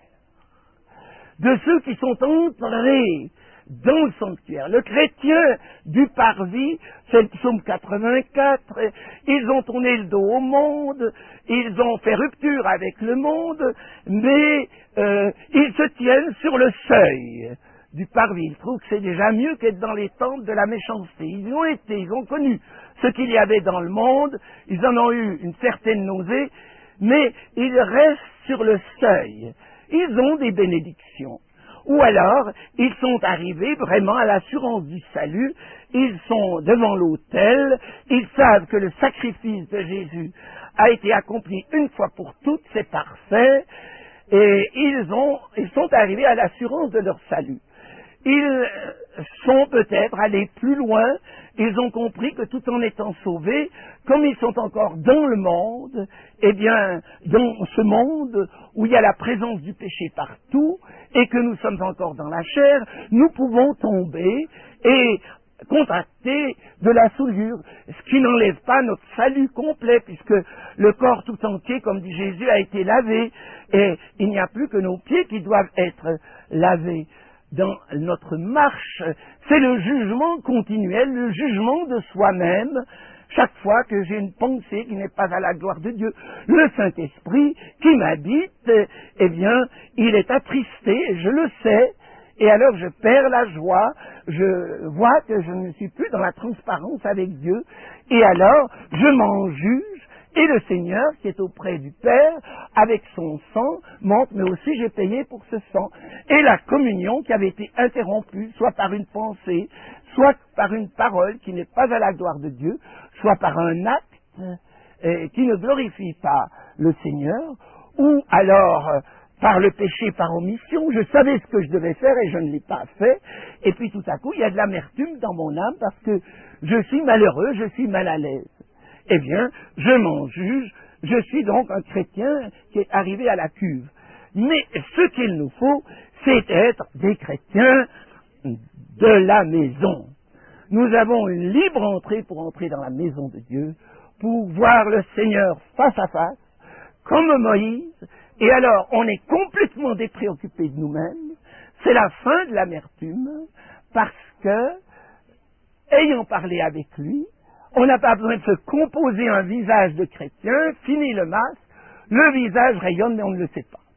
de ceux qui sont entrés dans le sanctuaire. Le chrétien du parvis, c'est le psaume quatre-vingt-quatre, ils ont tourné le dos au monde, ils ont fait rupture avec le monde, mais euh, ils se tiennent sur le seuil du parvis. Ils trouvent que c'est déjà mieux qu'être dans les tentes de la méchanceté. Ils y ont été, ils ont connu ce qu'il y avait dans le monde, ils en ont eu une certaine nausée, mais ils restent sur le seuil. Ils ont des bénédictions. Ou alors, ils sont arrivés vraiment à l'assurance du salut, ils sont devant l'autel, ils savent que le sacrifice de Jésus a été accompli une fois pour toutes, c'est parfait, et ils, ont, ils sont arrivés à l'assurance de leur salut. Ils sont peut-être allés plus loin, ils ont compris que tout en étant sauvés, comme ils sont encore dans le monde, eh bien, dans ce monde où il y a la présence du péché partout, et que nous sommes encore dans la chair, nous pouvons tomber et contracter de la souillure, ce qui n'enlève pas notre salut complet, puisque le corps tout entier, comme dit Jésus, a été lavé, et il n'y a plus que nos pieds qui doivent être lavés. Dans notre marche, c'est le jugement continuel, le jugement de soi-même, chaque fois que j'ai une pensée qui n'est pas à la gloire de Dieu. Le Saint-Esprit qui m'habite, eh bien, il est attristé, je le sais, et alors je perds la joie, je vois que je ne suis plus dans la transparence avec Dieu, et alors je m'en juge, et le Seigneur, qui est auprès du Père, avec son sang, montre, mais aussi j'ai payé pour ce sang. Et la communion qui avait été interrompue, soit par une pensée, soit par une parole qui n'est pas à la gloire de Dieu, soit par un acte euh, qui ne glorifie pas le Seigneur, ou alors euh, par le péché par omission. Je savais ce que je devais faire et je ne l'ai pas fait, et puis tout à coup il y a de l'amertume dans mon âme parce que je suis malheureux, je suis mal à l'aise. Eh bien, je m'en juge, je suis donc un chrétien qui est arrivé à la cuve. Mais ce qu'il nous faut, c'est être des chrétiens de la maison. Nous avons une libre entrée pour entrer dans la maison de Dieu, pour voir le Seigneur face à face, comme Moïse, Et alors, on est complètement dépréoccupé de nous-mêmes. C'est la fin de l'amertume, parce que, ayant parlé avec lui, on n'a pas besoin de se composer un visage de chrétien, fini le masque, le visage rayonne, mais on ne le sait pas.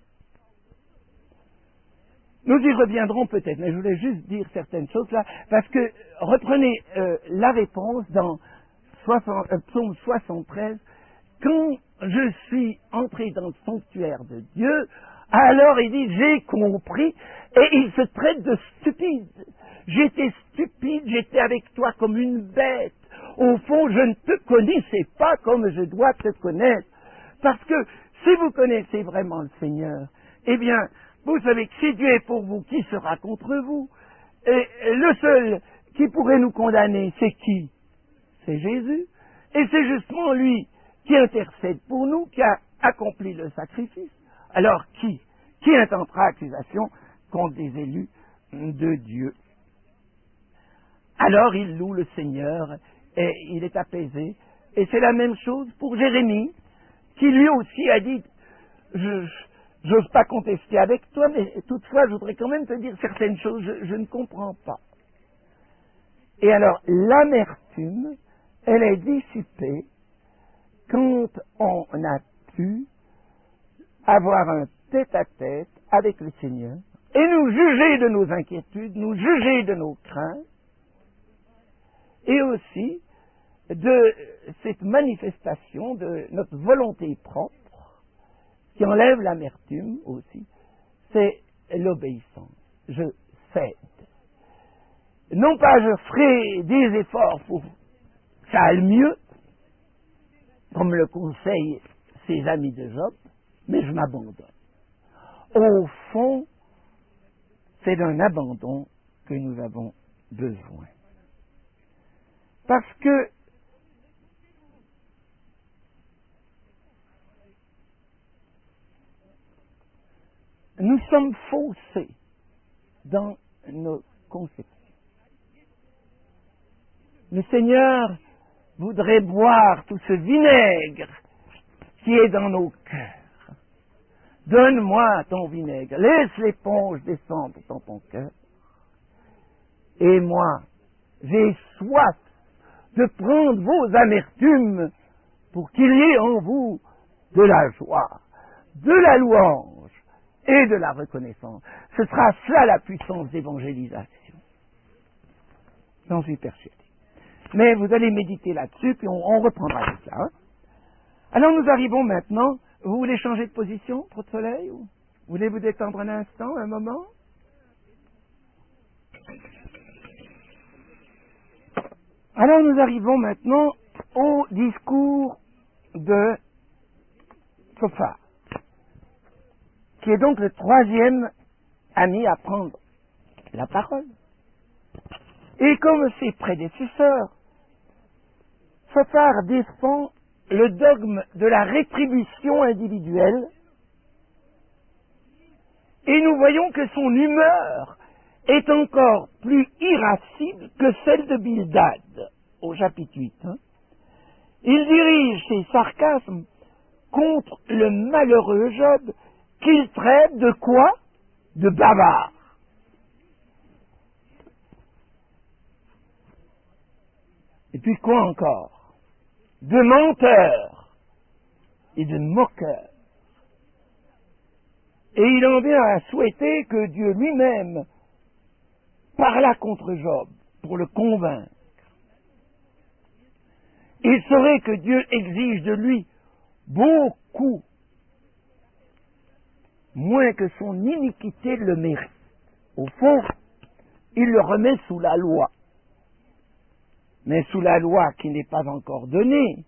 Nous y reviendrons peut-être, mais je voulais juste dire certaines choses là, parce que reprenez euh, la réponse dans soixante, euh, Psaume soixante-treize, quand je suis entré dans le sanctuaire de Dieu, alors il dit, j'ai compris, et il se traite de stupide. J'étais stupide, j'étais avec toi comme une bête. Au fond, je ne te connaissais pas comme je dois te connaître. Parce que si vous connaissez vraiment le Seigneur, eh bien, vous savez que si Dieu est pour vous, qui sera contre vous? Et le seul qui pourrait nous condamner, c'est qui? C'est Jésus. Et c'est justement lui qui intercède pour nous, qui a accompli le sacrifice. Alors qui? Qui intentera accusation contre des élus de Dieu? Alors il loue le Seigneur et il est apaisé. Et c'est la même chose pour Jérémie, qui lui aussi a dit, je n'ose pas contester avec toi, mais toutefois je voudrais quand même te dire certaines choses, je, je ne comprends pas. Et alors l'amertume, elle est dissipée quand on a pu avoir un tête-à-tête avec le Seigneur et nous juger de nos inquiétudes, nous juger de nos craintes, et aussi de cette manifestation de notre volonté propre qui enlève l'amertume aussi, c'est l'obéissance. Je cède. Non pas je ferai des efforts pour que ça aille mieux, comme le conseillent ses amis de Job, mais je m'abandonne. Au fond, c'est d'un abandon que nous avons besoin. Parce que nous sommes faussés dans nos conceptions. Le Seigneur voudrait boire tout ce vinaigre qui est dans nos cœurs. Donne-moi ton vinaigre, laisse l'éponge descendre dans ton cœur. Et moi, j'ai soif de prendre vos amertumes pour qu'il y ait en vous de la joie, de la louange et de la reconnaissance. Ce sera cela la puissance d'évangélisation. J'en suis persuadé. Mais vous allez méditer là-dessus, puis on, on reprendra tout ça. Hein? Alors nous arrivons maintenant. Vous voulez changer de position, trop de soleil, ou vous voulez vous détendre un instant, un moment? Alors nous arrivons maintenant au discours de Sophar, qui est donc le troisième ami à prendre la parole. Et comme ses prédécesseurs, Sophar défend le dogme de la rétribution individuelle, et nous voyons que son humeur est encore plus irascible que celle de Bildad, au chapitre huit. Hein. Il dirige ses sarcasmes contre le malheureux Job, qu'il traite de quoi? De bavard. Et puis quoi encore? De menteur et de moqueur. Et il en vient à souhaiter que Dieu lui-même parlât contre Job pour le convaincre. Il saurait que Dieu exige de lui beaucoup moins que son iniquité le mérite. Au fond, il le remet sous la loi. Mais sous la loi qui n'est pas encore donnée.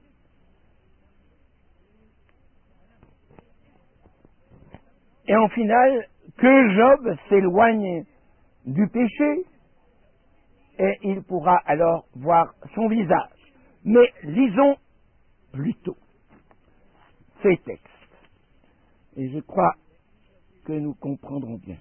Et en final, que Job s'éloigne du péché, et il pourra alors voir son visage. Mais lisons plutôt ces textes. Et je crois que nous comprendrons bien.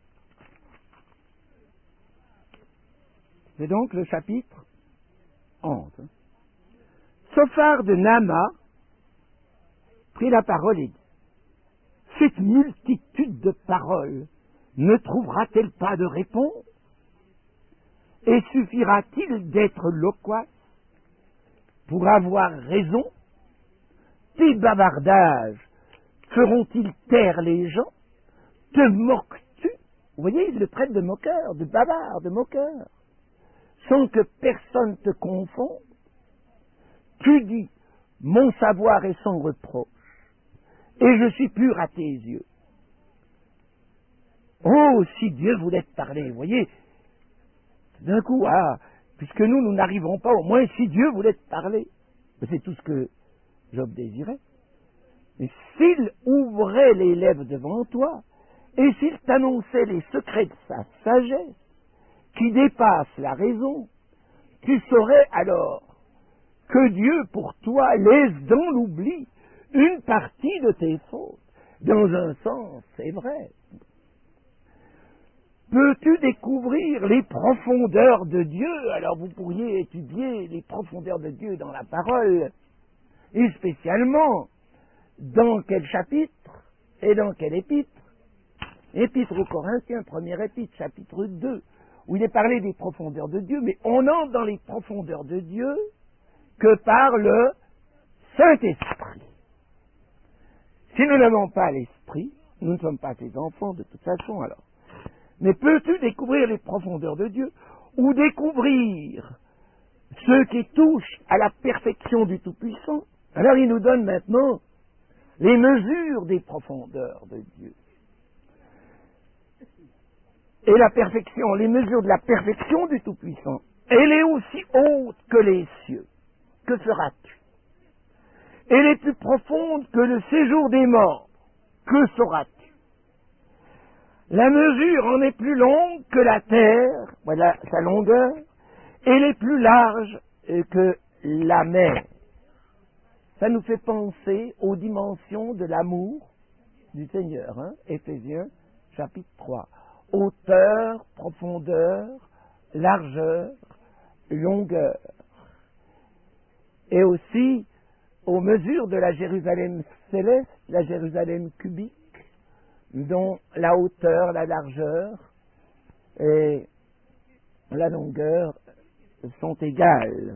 C'est donc le chapitre onze. Sophar de Nama prit la parole et dit: cette multitude de paroles ne trouvera-t-elle pas de réponse? Et suffira-t-il d'être loquace pour avoir raison? Tes bavardages feront-ils taire les gens? Te moques-tu? Vous voyez, il le traite de moqueur, de bavard, de moqueur, sans que personne te confonde. Tu dis, mon savoir est sans reproche, et je suis pur à tes yeux. Oh, si Dieu voulait te parler, vous voyez, d'un coup, ah, puisque nous, nous n'arriverons pas, au moins si Dieu voulait te parler. C'est tout ce que Job désirait. Mais s'il ouvrait les lèvres devant toi, et s'il t'annonçait les secrets de sa sagesse, qui dépassent la raison, tu saurais alors que Dieu, pour toi, laisse dans l'oubli une partie de tes fautes. Dans un sens, c'est vrai. Peux-tu découvrir les profondeurs de Dieu? Alors vous pourriez étudier les profondeurs de Dieu dans la parole, et spécialement dans quel chapitre et dans quel épître? Épître aux Corinthiens, premier épître, chapitre deux, où il est parlé des profondeurs de Dieu, mais on entre dans les profondeurs de Dieu que par le Saint-Esprit. Si nous n'avons pas l'Esprit, nous ne sommes pas ses enfants de toute façon alors. Mais peux-tu découvrir les profondeurs de Dieu ou découvrir ce qui touche à la perfection du Tout-Puissant? Alors il nous donne maintenant les mesures des profondeurs de Dieu. Et la perfection, les mesures de la perfection du Tout-Puissant, elle est aussi haute que les cieux. Que feras-tu? Elle est plus profonde que le séjour des morts. Que sauras-tu? La mesure en est plus longue que la terre, voilà sa longueur, elle est plus large que la mer. Ça nous fait penser aux dimensions de l'amour du Seigneur, hein? Éphésiens chapitre trois. Hauteur, profondeur, largeur, longueur. Et aussi aux mesures de la Jérusalem céleste, la Jérusalem cubique, dont la hauteur, la largeur et la longueur sont égales.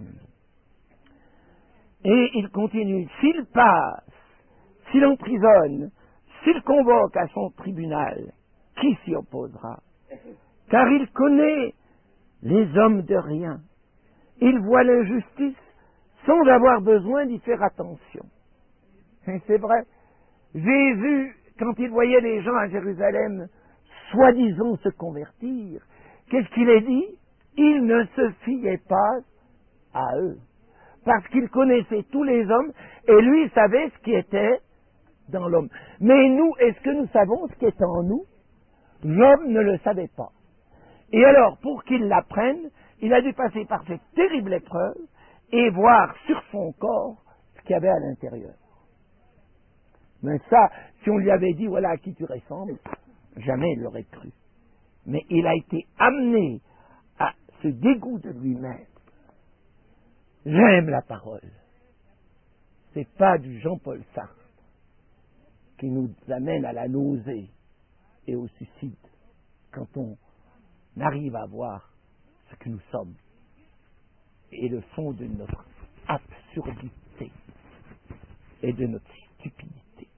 Et il continue, s'il passe, s'il emprisonne, s'il convoque à son tribunal, qui s'y opposera? Car il connaît les hommes de rien. Il voit l'injustice sans avoir besoin d'y faire attention. Et c'est vrai, Jésus, quand il voyait les gens à Jérusalem, soi-disant se convertir, qu'est-ce qu'il a dit? Il ne se fiait pas à eux. Parce qu'il connaissait tous les hommes, et lui savait ce qui était dans l'homme. Mais nous, est-ce que nous savons ce qui est en nous? Job ne le savait pas. Et alors, pour qu'il l'apprenne, il a dû passer par cette terrible épreuve et voir sur son corps ce qu'il y avait à l'intérieur. Mais ça, si on lui avait dit, voilà à qui tu ressembles, jamais il l'aurait cru. Mais il a été amené à ce dégoût de lui-même. J'aime la parole. C'est pas du Jean-Paul Sartre qui nous amène à la nausée et au suicide quand on arrive à voir ce que nous sommes et le fond de notre absurdité et de notre stupidité.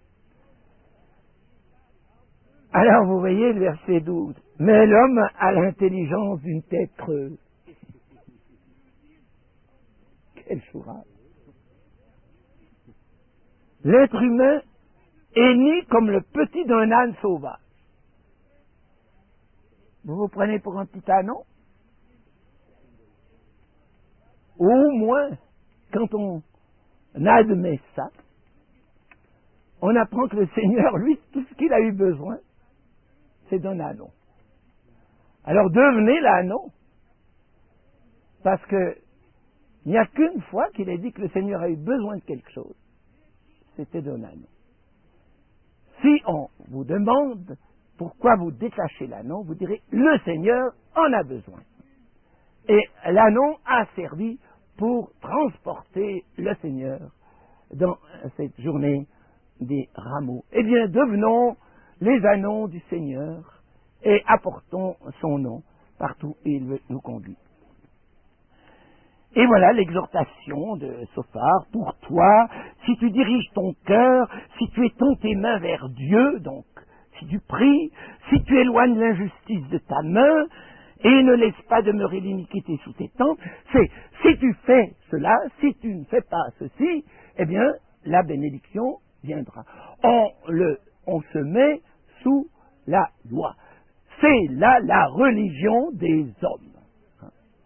Alors vous voyez le verset douze. Mais l'homme a l'intelligence d'une tête creuse. Quelle chourade! L'être humain est né comme le petit d'un âne sauvage. Vous vous prenez pour un petit ânon? Au moins, quand on admet ça, on apprend que le Seigneur, lui, tout ce qu'il a eu besoin, c'est d'un ânon. Alors devenez l'ânon, parce que il n'y a qu'une fois qu'il a dit que le Seigneur a eu besoin de quelque chose, c'était d'un ânon. Si on vous demande pourquoi vous détachez l'ânon, vous direz le Seigneur en a besoin. Et l'ânon a servi pour transporter le Seigneur dans cette journée des rameaux. Eh bien, devenons les annons du Seigneur et apportons son nom partout où il veut nous conduire. Et voilà l'exhortation de Sophar pour toi, si tu diriges ton cœur, si tu étends tes mains vers Dieu, donc si tu pries, si tu éloignes l'injustice de ta main, et ne laisse pas demeurer l'iniquité sous tes tempes, c'est si tu fais cela, si tu ne fais pas ceci, eh bien la bénédiction viendra. On, le, on se met sous la loi. C'est là la religion des hommes, hein,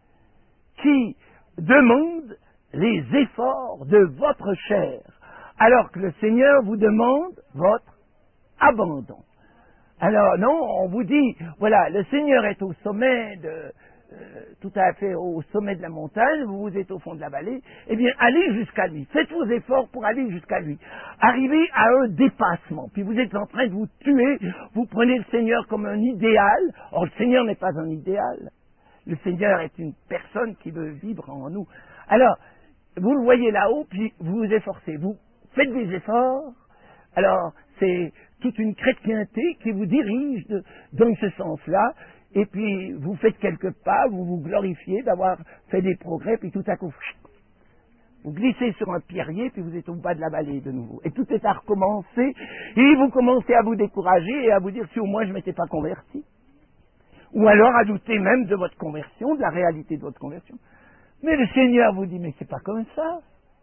qui demande les efforts de votre chair, alors que le Seigneur vous demande votre abandon. Alors non, on vous dit, voilà, le Seigneur est au sommet de, euh, tout à fait au sommet de la montagne, vous, vous êtes au fond de la vallée, eh bien allez jusqu'à lui, faites vos efforts pour aller jusqu'à lui. Arrivez à un dépassement, puis vous êtes en train de vous tuer, vous prenez le Seigneur comme un idéal. Or le Seigneur n'est pas un idéal. Le Seigneur est une personne qui veut vivre en nous. Alors, vous le voyez là-haut, puis vous vous efforcez. Vous faites des efforts. Alors, c'est toute une chrétienté qui vous dirige de, dans ce sens-là. Et puis, vous faites quelques pas, vous vous glorifiez d'avoir fait des progrès, puis tout à coup, vous glissez sur un pierrier, puis vous êtes au bas de la vallée de nouveau. Et tout est à recommencer. Et vous commencez à vous décourager et à vous dire si au moins je ne m'étais pas converti. Ou alors à douter même de votre conversion, de la réalité de votre conversion. Mais le Seigneur vous dit, mais c'est pas comme ça.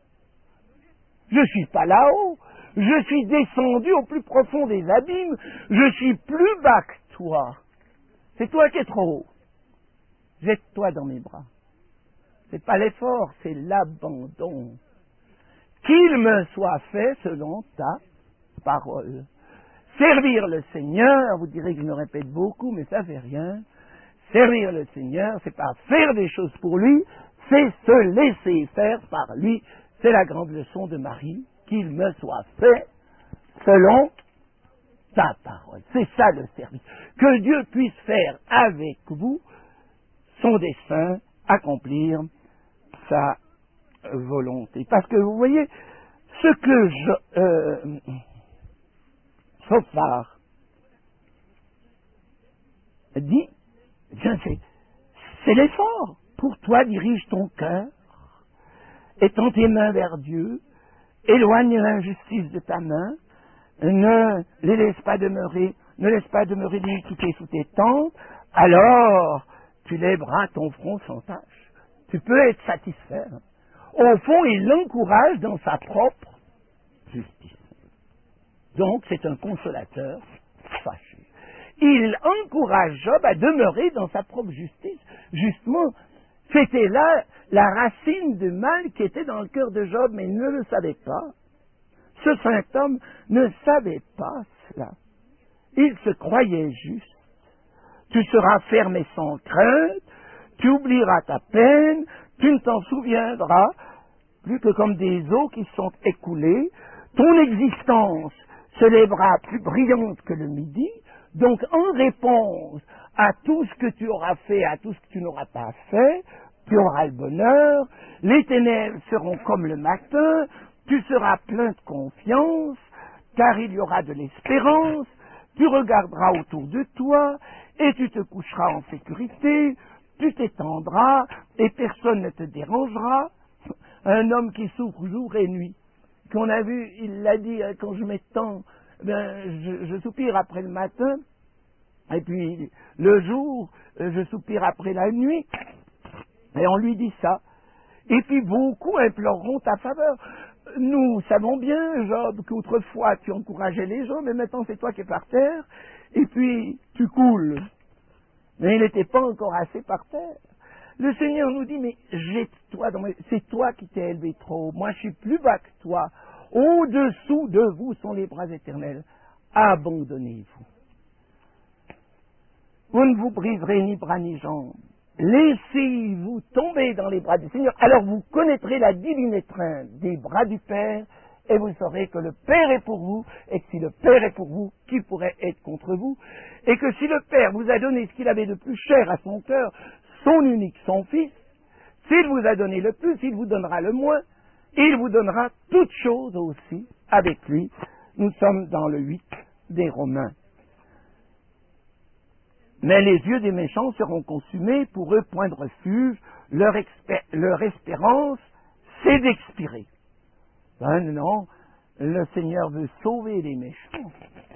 Je suis pas là-haut. Je suis descendu au plus profond des abîmes. Je suis plus bas que toi. C'est toi qui es trop haut. Jette-toi dans mes bras. C'est pas l'effort, c'est l'abandon. Qu'il me soit fait selon ta parole. Servir le Seigneur, vous direz que je me répète beaucoup, mais ça fait rien. Servir le Seigneur, c'est pas faire des choses pour lui, c'est se laisser faire par lui. C'est la grande leçon de Marie, qu'il me soit fait selon ta parole. C'est ça le service. Que Dieu puisse faire avec vous son dessein, accomplir sa volonté. Parce que vous voyez, ce que je... Euh, Sophar dit, bien c'est, c'est l'effort. Pour toi, dirige ton cœur, étends tes mains vers Dieu, éloigne l'injustice de ta main, ne les laisse pas demeurer, ne laisse pas demeurer l'iniquité sous tes tempes, alors tu lèveras ton front sans tâche. Tu peux être satisfait. Au fond, il l'encourage dans sa propre justice. Donc, c'est un consolateur fâché. Il encourage Job à demeurer dans sa propre justice. Justement, c'était là la racine du mal qui était dans le cœur de Job, mais il ne le savait pas. Ce saint homme ne savait pas cela. Il se croyait juste. Tu seras fermé sans crainte, tu oublieras ta peine, tu ne t'en souviendras plus que comme des eaux qui sont écoulées. Ton existence se lèvera plus brillante que le midi. Donc, en réponse à tout ce que tu auras fait, à tout ce que tu n'auras pas fait, tu auras le bonheur, les ténèbres seront comme le matin, tu seras plein de confiance, car il y aura de l'espérance, tu regarderas autour de toi, et tu te coucheras en sécurité, tu t'étendras, et personne ne te dérangera. Un homme qui souffre jour et nuit, qu'on a vu, il l'a dit, quand je m'étends, ben, je, je soupire après le matin, et puis le jour, je soupire après la nuit, et on lui dit ça. Et puis beaucoup imploreront ta faveur. Nous savons bien, Job, qu'autrefois tu encourageais les gens, mais maintenant c'est toi qui es par terre, et puis tu coules. Mais il n'était pas encore assez par terre. Le Seigneur nous dit, mais jette-toi dans mes... C'est toi qui t'es élevé trop haut. Moi, je suis plus bas que toi. Au-dessous de vous sont les bras éternels. Abandonnez-vous. Vous ne vous briserez ni bras ni jambes. Laissez-vous tomber dans les bras du Seigneur. Alors vous connaîtrez la divine étreinte des bras du Père, et vous saurez que le Père est pour vous, et que si le Père est pour vous, qui pourrait être contre vous? Et que si le Père vous a donné ce qu'il avait de plus cher à son cœur, son unique, son Fils, s'il vous a donné le plus, il vous donnera le moins, et il vous donnera toutes choses aussi avec lui. Nous sommes dans le huit des Romains. Mais les yeux des méchants seront consumés, pour eux point de refuge, leur, expé- leur espérance c'est d'expirer. Ben non, le Seigneur veut sauver les méchants.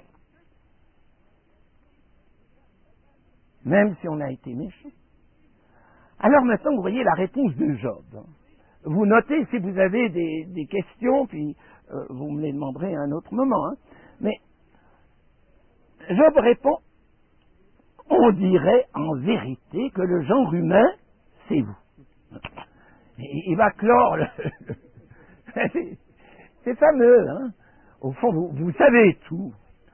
Même si on a été méchant. Alors maintenant, vous voyez la réponse de Job. Vous notez si vous avez des, des questions, puis euh, vous me les demanderez à un autre moment. Hein. Mais Job répond, on dirait en vérité que le genre humain, c'est vous. Et il va clore le... c'est, c'est fameux, hein. Au fond, vous, vous savez tout.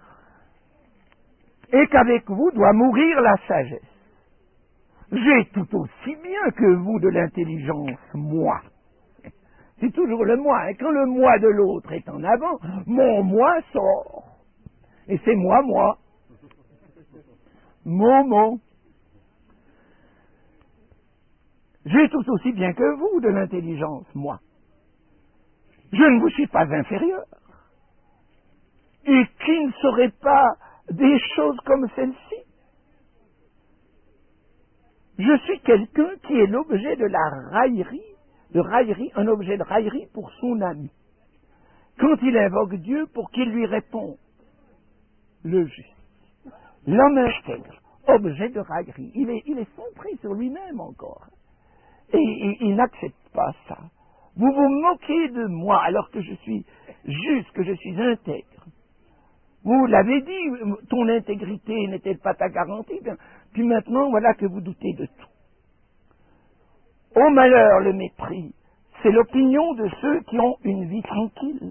Et qu'avec vous doit mourir la sagesse. J'ai tout aussi bien que vous de l'intelligence, moi. C'est toujours le moi. Et quand le moi de l'autre est en avant, mon moi sort. Et c'est moi, moi. Mon mot. J'ai tout aussi bien que vous de l'intelligence, moi. Je ne vous suis pas inférieur. Et qui ne saurait pas des choses comme celle-ci? Je suis quelqu'un qui est l'objet de la raillerie, de raillerie, un objet de raillerie pour son ami. Quand il invoque Dieu pour qu'il lui réponde, le juste. L'homme intègre, objet de raillerie. Il est, il est centré sur lui-même encore. Et, et il n'accepte pas ça. Vous vous moquez de moi alors que je suis juste, que je suis intègre. Vous l'avez dit, ton intégrité n'était pas ta garantie. Bien. Puis maintenant, voilà que vous doutez de tout. Au malheur, le mépris, c'est l'opinion de ceux qui ont une vie tranquille.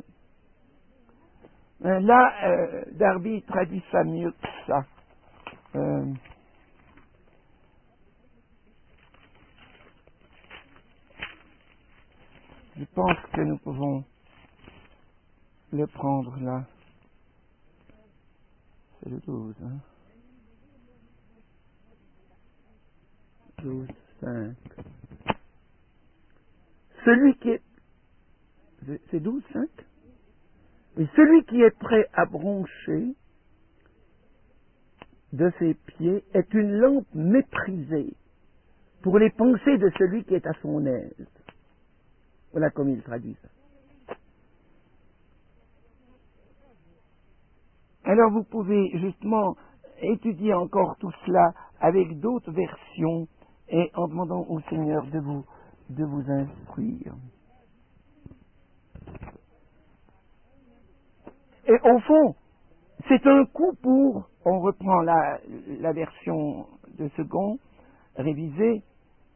Là, euh, Darby traduit ça mieux que ça. Euh, je pense que nous pouvons le prendre là. C'est le douze, hein. douze, cinq. Celui qui est... C'est douze, cinq? Et celui qui est prêt à broncher de ses pieds est une lampe méprisée pour les pensées de celui qui est à son aise. Voilà comme il traduit ça. Alors vous pouvez justement étudier encore tout cela avec d'autres versions et en demandant au Seigneur de vous, de vous instruire. Et au fond, c'est un coup pour, on reprend la, la version de second, révisée,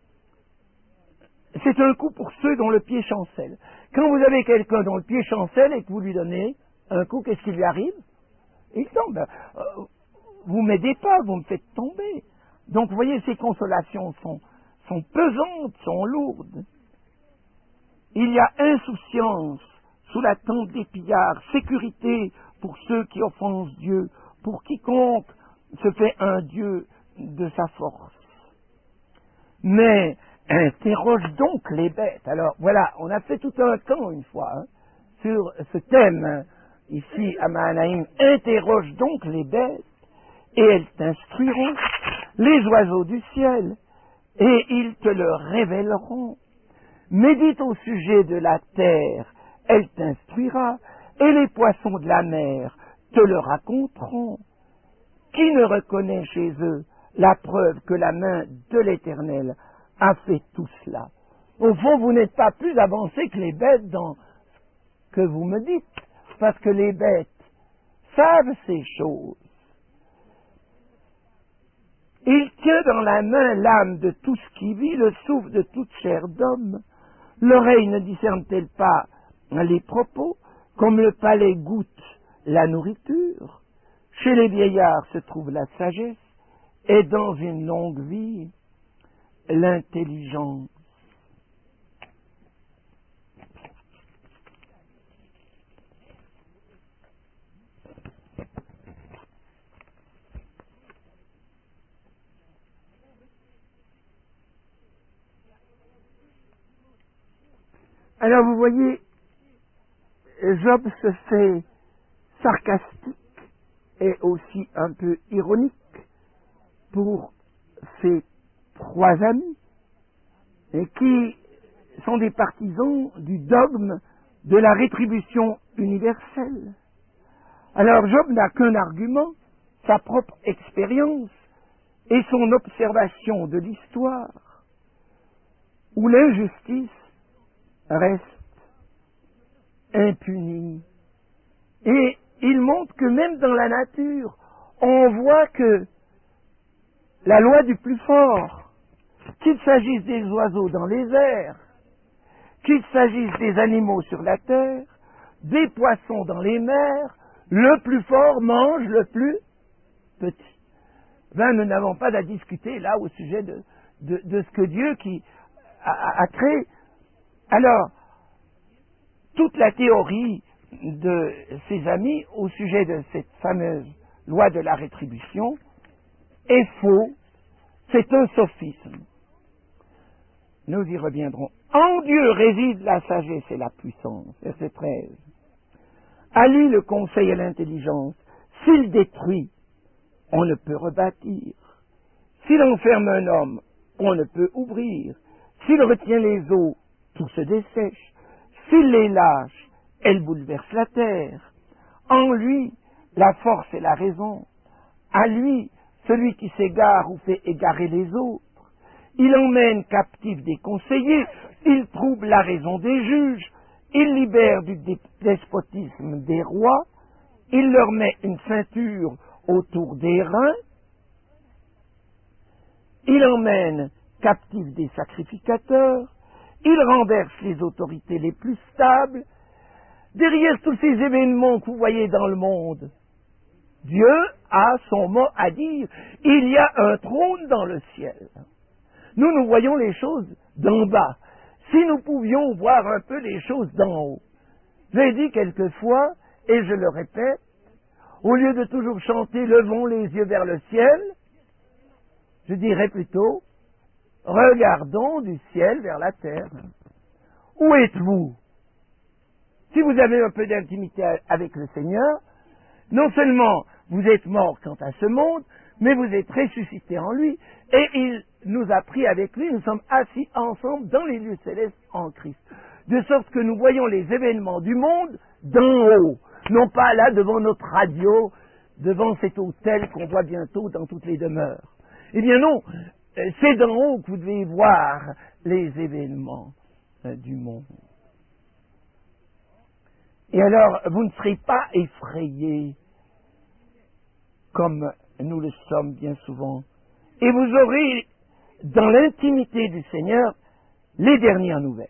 c'est un coup pour ceux dont le pied chancelle. Quand vous avez quelqu'un dont le pied chancelle et que vous lui donnez un coup, qu'est-ce qui lui arrive? Il tombe. Euh, vous ne m'aidez pas, vous me faites tomber. Donc vous voyez, ces consolations sont, sont pesantes, sont lourdes. Il y a insouciance sous la tente des pillards, sécurité pour ceux qui offensent Dieu, pour quiconque se fait un Dieu de sa force. Mais interroge donc les bêtes. Alors voilà, on a fait tout un temps une fois hein, sur ce thème hein, ici à Mahanaïm. Interroge donc les bêtes et elles t'instruiront, les oiseaux du ciel, et ils te le révéleront. Médite au sujet de la terre, elle t'instruira, et les poissons de la mer te le raconteront. Qui ne reconnaît chez eux la preuve que la main de l'Éternel a fait tout cela? Au fond, vous n'êtes pas plus avancé que les bêtes dans ce que vous me dites, parce que les bêtes savent ces choses. Il tient dans la main l'âme de tout ce qui vit, le souffle de toute chair d'homme. L'oreille ne discerne-t-elle pas les propos, comme le palais goûte la nourriture? Chez les vieillards se trouve la sagesse, et dans une longue vie, l'intelligence. Alors vous voyez, Job se fait sarcastique et aussi un peu ironique pour ces trois amis et qui sont des partisans du dogme de la rétribution universelle. Alors Job n'a qu'un argument, sa propre expérience et son observation de l'histoire, où l'injustice reste impunie. Et il montre que même dans la nature, on voit que la loi du plus fort, qu'il s'agisse des oiseaux dans les airs, qu'il s'agisse des animaux sur la terre, des poissons dans les mers, le plus fort mange le plus petit. Ben, nous n'avons pas à discuter là au sujet de, de, de ce que Dieu qui a, a créé. Alors, toute la théorie de ses amis au sujet de cette fameuse loi de la rétribution est faux, c'est un sophisme. Nous y reviendrons. En Dieu réside la sagesse et la puissance. Verset treize. À lui le conseil et l'intelligence. S'il détruit, on ne peut rebâtir. S'il enferme un homme, on ne peut ouvrir. S'il retient les eaux, tout se dessèche. S'il les lâche, elles bouleversent la terre. En lui, la force et la raison. À lui, celui qui s'égare ou fait égarer les autres. Il emmène captifs des conseillers, il trouble la raison des juges, il libère du despotisme des rois, il leur met une ceinture autour des reins, il emmène captifs des sacrificateurs, il renverse les autorités les plus stables. Derrière tous ces événements que vous voyez dans le monde, Dieu a son mot à dire. Il y a un trône dans le ciel. Nous, nous voyons les choses d'en bas. Si nous pouvions voir un peu les choses d'en haut. J'ai dit quelquefois, et je le répète, au lieu de toujours chanter « Levons les yeux vers le ciel », je dirais plutôt « Regardons du ciel vers la terre ». Où êtes-vous? Si vous avez un peu d'intimité avec le Seigneur, non seulement vous êtes mort quant à ce monde, mais vous êtes ressuscité en lui, et il nous a pris avec lui, nous sommes assis ensemble dans les lieux célestes en Christ. De sorte que nous voyons les événements du monde d'en haut, non pas là devant notre radio, devant cet hôtel qu'on voit bientôt dans toutes les demeures. Eh bien non, c'est d'en haut que vous devez voir les événements du monde. Et alors, vous ne serez pas effrayés comme nous le sommes bien souvent. Et vous aurez, dans l'intimité du Seigneur, les dernières nouvelles.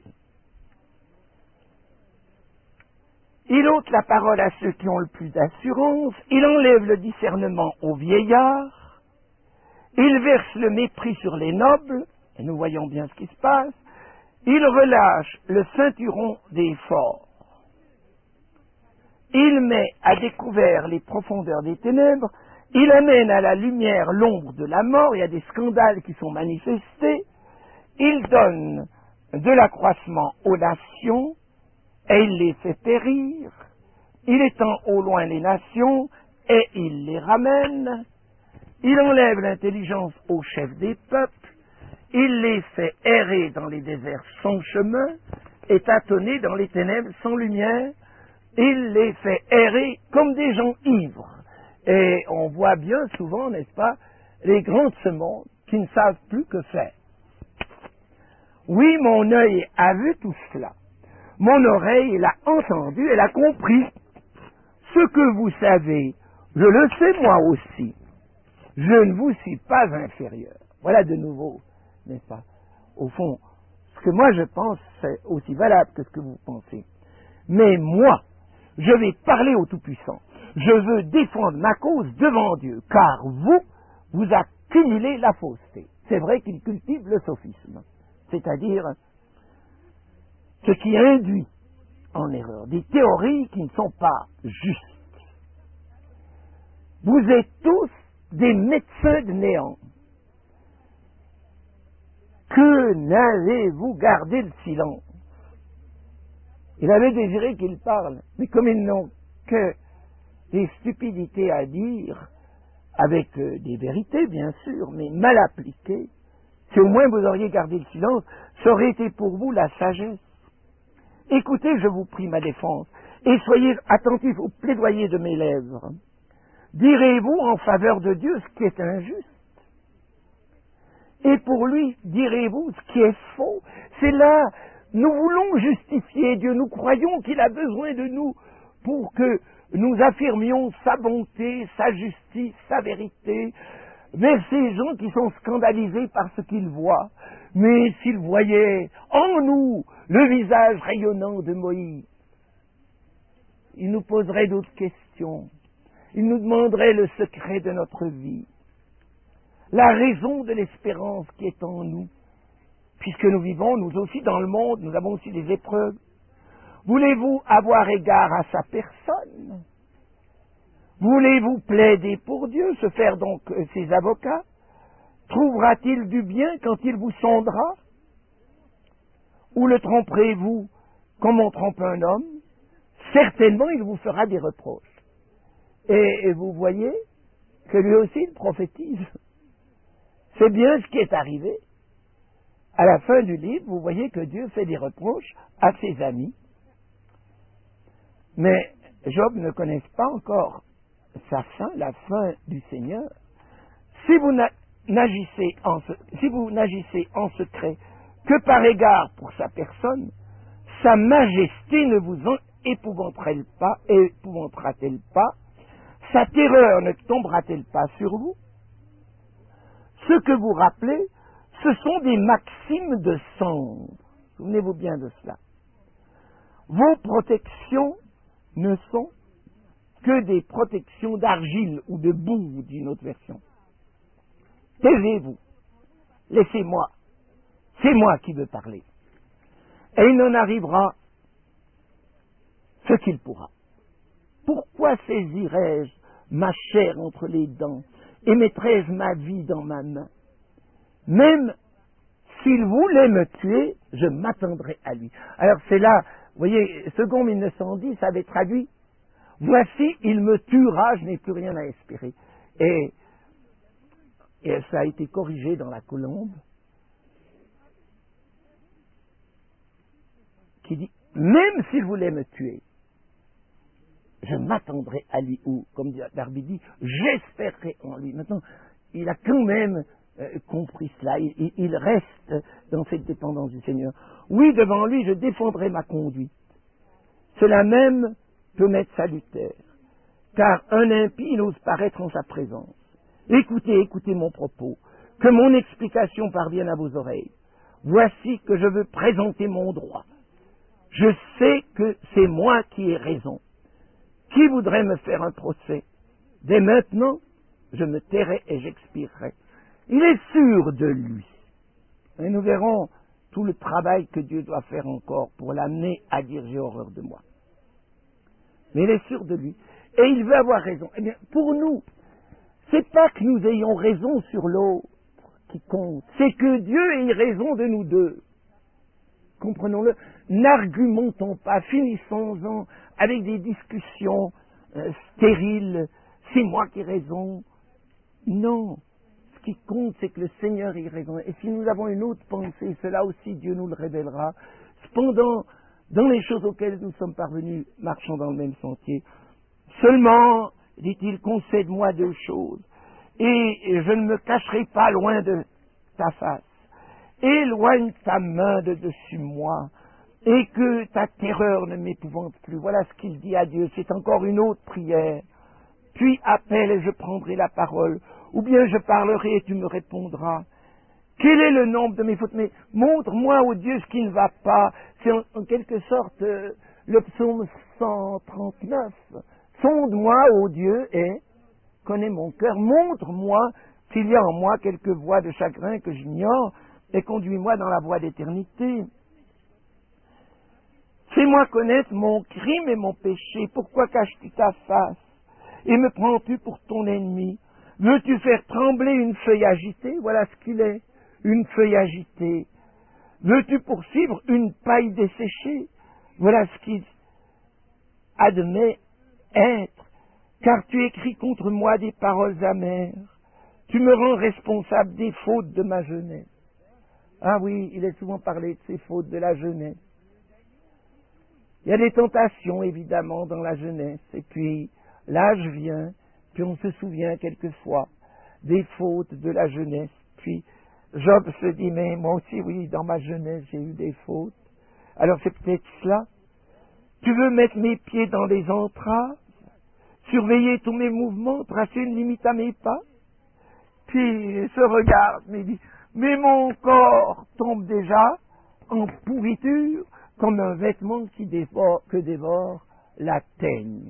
Il ôte la parole à ceux qui ont le plus d'assurance, il enlève le discernement aux vieillards, il verse le mépris sur les nobles, et nous voyons bien ce qui se passe, il relâche le ceinturon des forts. Il met à découvert les profondeurs des ténèbres, il amène à la lumière l'ombre de la mort, il y a des scandales qui sont manifestés, il donne de l'accroissement aux nations, et il les fait périr, il étend au loin les nations, et il les ramène, il enlève l'intelligence aux chefs des peuples, il les fait errer dans les déserts sans chemin, et tâtonner dans les ténèbres sans lumière, il les fait errer comme des gens ivres. Et on voit bien souvent, n'est-ce pas, les grands de ce monde qui ne savent plus que faire. Oui, mon œil a vu tout cela. Mon oreille l'a entendu, elle a compris. Ce que vous savez, je le sais moi aussi. Je ne vous suis pas inférieur. Voilà de nouveau, n'est-ce pas? Au fond, ce que moi je pense, c'est aussi valable que ce que vous pensez. Mais moi, je vais parler au Tout-Puissant. Je veux défendre ma cause devant Dieu, car vous, vous accumulez la fausseté. C'est vrai qu'il cultive le sophisme, c'est-à-dire ce qui induit en erreur, des théories qui ne sont pas justes. Vous êtes tous des médecins de néant. Que n'avez-vous gardé le silence? Il avait désiré qu'ils parlent, mais comme ils n'ont que des stupidités à dire, avec euh, des vérités bien sûr, mais mal appliquées, si au moins vous auriez gardé le silence, ça aurait été pour vous la sagesse. Écoutez, je vous prie ma défense, et soyez attentifs au plaidoyer de mes lèvres. Direz-vous en faveur de Dieu ce qui est injuste? Et pour lui, direz-vous ce qui est faux? C'est là, nous voulons justifier Dieu, nous croyons qu'il a besoin de nous pour que nous affirmions sa bonté, sa justice, sa vérité. Mais ces gens qui sont scandalisés par ce qu'ils voient, mais s'ils voyaient en nous le visage rayonnant de Moïse, ils nous poseraient d'autres questions. Ils nous demanderaient le secret de notre vie, la raison de l'espérance qui est en nous, puisque nous vivons, nous aussi, dans le monde, nous avons aussi des épreuves. Voulez-vous avoir égard à sa personne? Voulez-vous plaider pour Dieu, se faire donc ses avocats? Trouvera-t-il du bien quand il vous sondera? Ou le tromperez-vous comme on trompe un homme? Certainement, il vous fera des reproches. Et, et vous voyez que lui aussi, il prophétise. C'est bien ce qui est arrivé. À la fin du livre, vous voyez que Dieu fait des reproches à ses amis. Mais Job ne connaît pas encore sa fin, la fin du Seigneur. Si vous n'agissez en, si vous n'agissez en secret que par égard pour sa personne, sa majesté ne vous en épouvantera-t-elle pas, épouvantera-t-elle pas, sa terreur ne tombera-t-elle pas sur vous? Ce que vous rappelez, ce sont des maximes de cendre. Souvenez-vous bien de cela. Vos protections ne sont que des protections d'argile ou de boue, dit une autre version. Taisez-vous. Laissez-moi. C'est moi qui veux parler. Et il n'en arrivera ce qu'il pourra. Pourquoi saisirais-je ma chair entre les dents et mettrais-je ma vie dans ma main? Même s'il voulait me tuer, je m'attendrai à lui. Alors c'est là, vous voyez, second mille neuf cent dix avait traduit « Voici, il me tuera, je n'ai plus rien à espérer ». Et, et ça a été corrigé dans la Colombe, qui dit « Même s'il voulait me tuer, je m'attendrai à lui ». Ou, comme Darby dit, « J'espérerai en lui ». Maintenant, il a quand même euh, compris cela. Il, il, il reste dans cette dépendance du Seigneur. Oui, devant lui, je défendrai ma conduite. Cela même peut m'être salutaire, car un impie n'ose paraître en sa présence. Écoutez, écoutez mon propos, que mon explication parvienne à vos oreilles. Voici que je veux présenter mon droit. Je sais que c'est moi qui ai raison. Qui voudrait me faire un procès? Dès maintenant, je me tairai et j'expirerai. Il est sûr de lui. Et nous verrons tout le travail que Dieu doit faire encore pour l'amener à dire j'ai horreur de moi. Mais il est sûr de lui. Et il veut avoir raison. Eh bien, pour nous, c'est pas que nous ayons raison sur l'autre qui compte. C'est que Dieu ait raison de nous deux. Comprenons-le. N'argumentons pas, finissons-en avec des discussions euh, stériles. C'est moi qui ai raison. Non. Ce qui compte, c'est que le Seigneur ait raison. Et si nous avons une autre pensée, cela aussi Dieu nous le révélera. Cependant, dans les choses auxquelles nous sommes parvenus, marchons dans le même sentier. Seulement, dit-il, concède-moi deux choses, et je ne me cacherai pas loin de ta face. Éloigne ta main de dessus moi, et que ta terreur ne m'épouvante plus. Voilà ce qu'il dit à Dieu. C'est encore une autre prière. Puis appelle et je prendrai la parole, ou bien je parlerai et tu me répondras. Quel est le nombre de mes fautes? Mais montre-moi, ô Dieu, ce qui ne va pas. C'est en, en quelque sorte euh, le psaume cent trente-neuf. Sonde-moi, ô Dieu, et connais mon cœur. Montre-moi s'il y a en moi quelque voie de chagrin que j'ignore, et conduis-moi dans la voie d'éternité. Fais-moi connaître mon crime et mon péché. Pourquoi caches-tu ta face et me prends-tu pour ton ennemi? Veux-tu faire trembler une feuille agitée? Voilà ce qu'il est. Une feuille agitée. Veux-tu poursuivre une paille desséchée? Voilà ce qu'il admet être. car tu écris contre moi des paroles amères. Tu me rends responsable des fautes de ma jeunesse. Ah oui, il est souvent parlé de ces fautes de la jeunesse. Il y a des tentations, évidemment, dans la jeunesse. Et puis, l'âge vient, puis on se souvient quelquefois des fautes de la jeunesse. Puis, Job se dit, mais moi aussi, oui, dans ma jeunesse, j'ai eu des fautes. Alors, c'est peut-être cela. Tu veux mettre mes pieds dans les entraves, surveiller tous mes mouvements, tracer une limite à mes pas. Puis, il se regarde, mais il dit, mais mon corps tombe déjà en pourriture, comme un vêtement qui dévore, que dévore la teigne.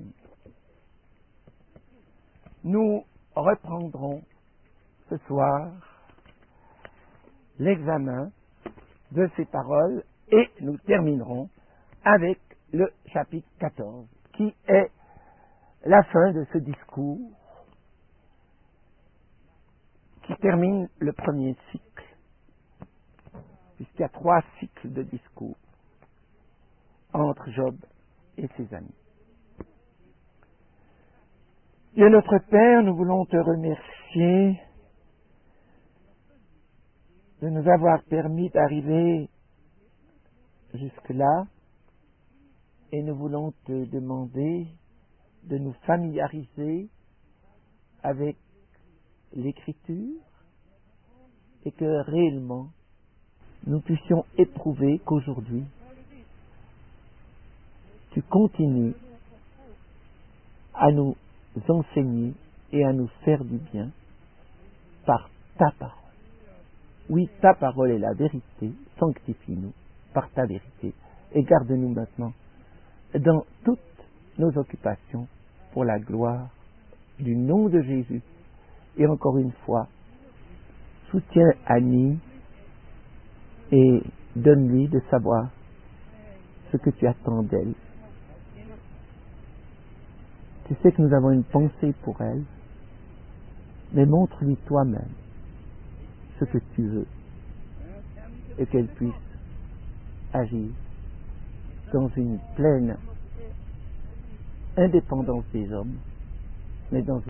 Nous reprendrons ce soir l'examen de ces paroles et nous terminerons avec le chapitre quatorze, qui est la fin de ce discours qui termine le premier cycle, puisqu'il y a trois cycles de discours entre Job et ses amis. Dieu notre Père, nous voulons te remercier de nous avoir permis d'arriver jusque-là et nous voulons te demander de nous familiariser avec l'Écriture et que réellement nous puissions éprouver qu'aujourd'hui tu continues à nous enseigner et à nous faire du bien par ta parole. Oui, ta parole est la vérité, sanctifie-nous par ta vérité et garde-nous maintenant dans toutes nos occupations pour la gloire du nom de Jésus. Et encore une fois, soutiens Annie et donne-lui de savoir ce que tu attends d'elle. Tu sais que nous avons une pensée pour elle, mais montre-lui toi-même ce que tu veux et qu'elle puisse agir dans une pleine indépendance des hommes, mais dans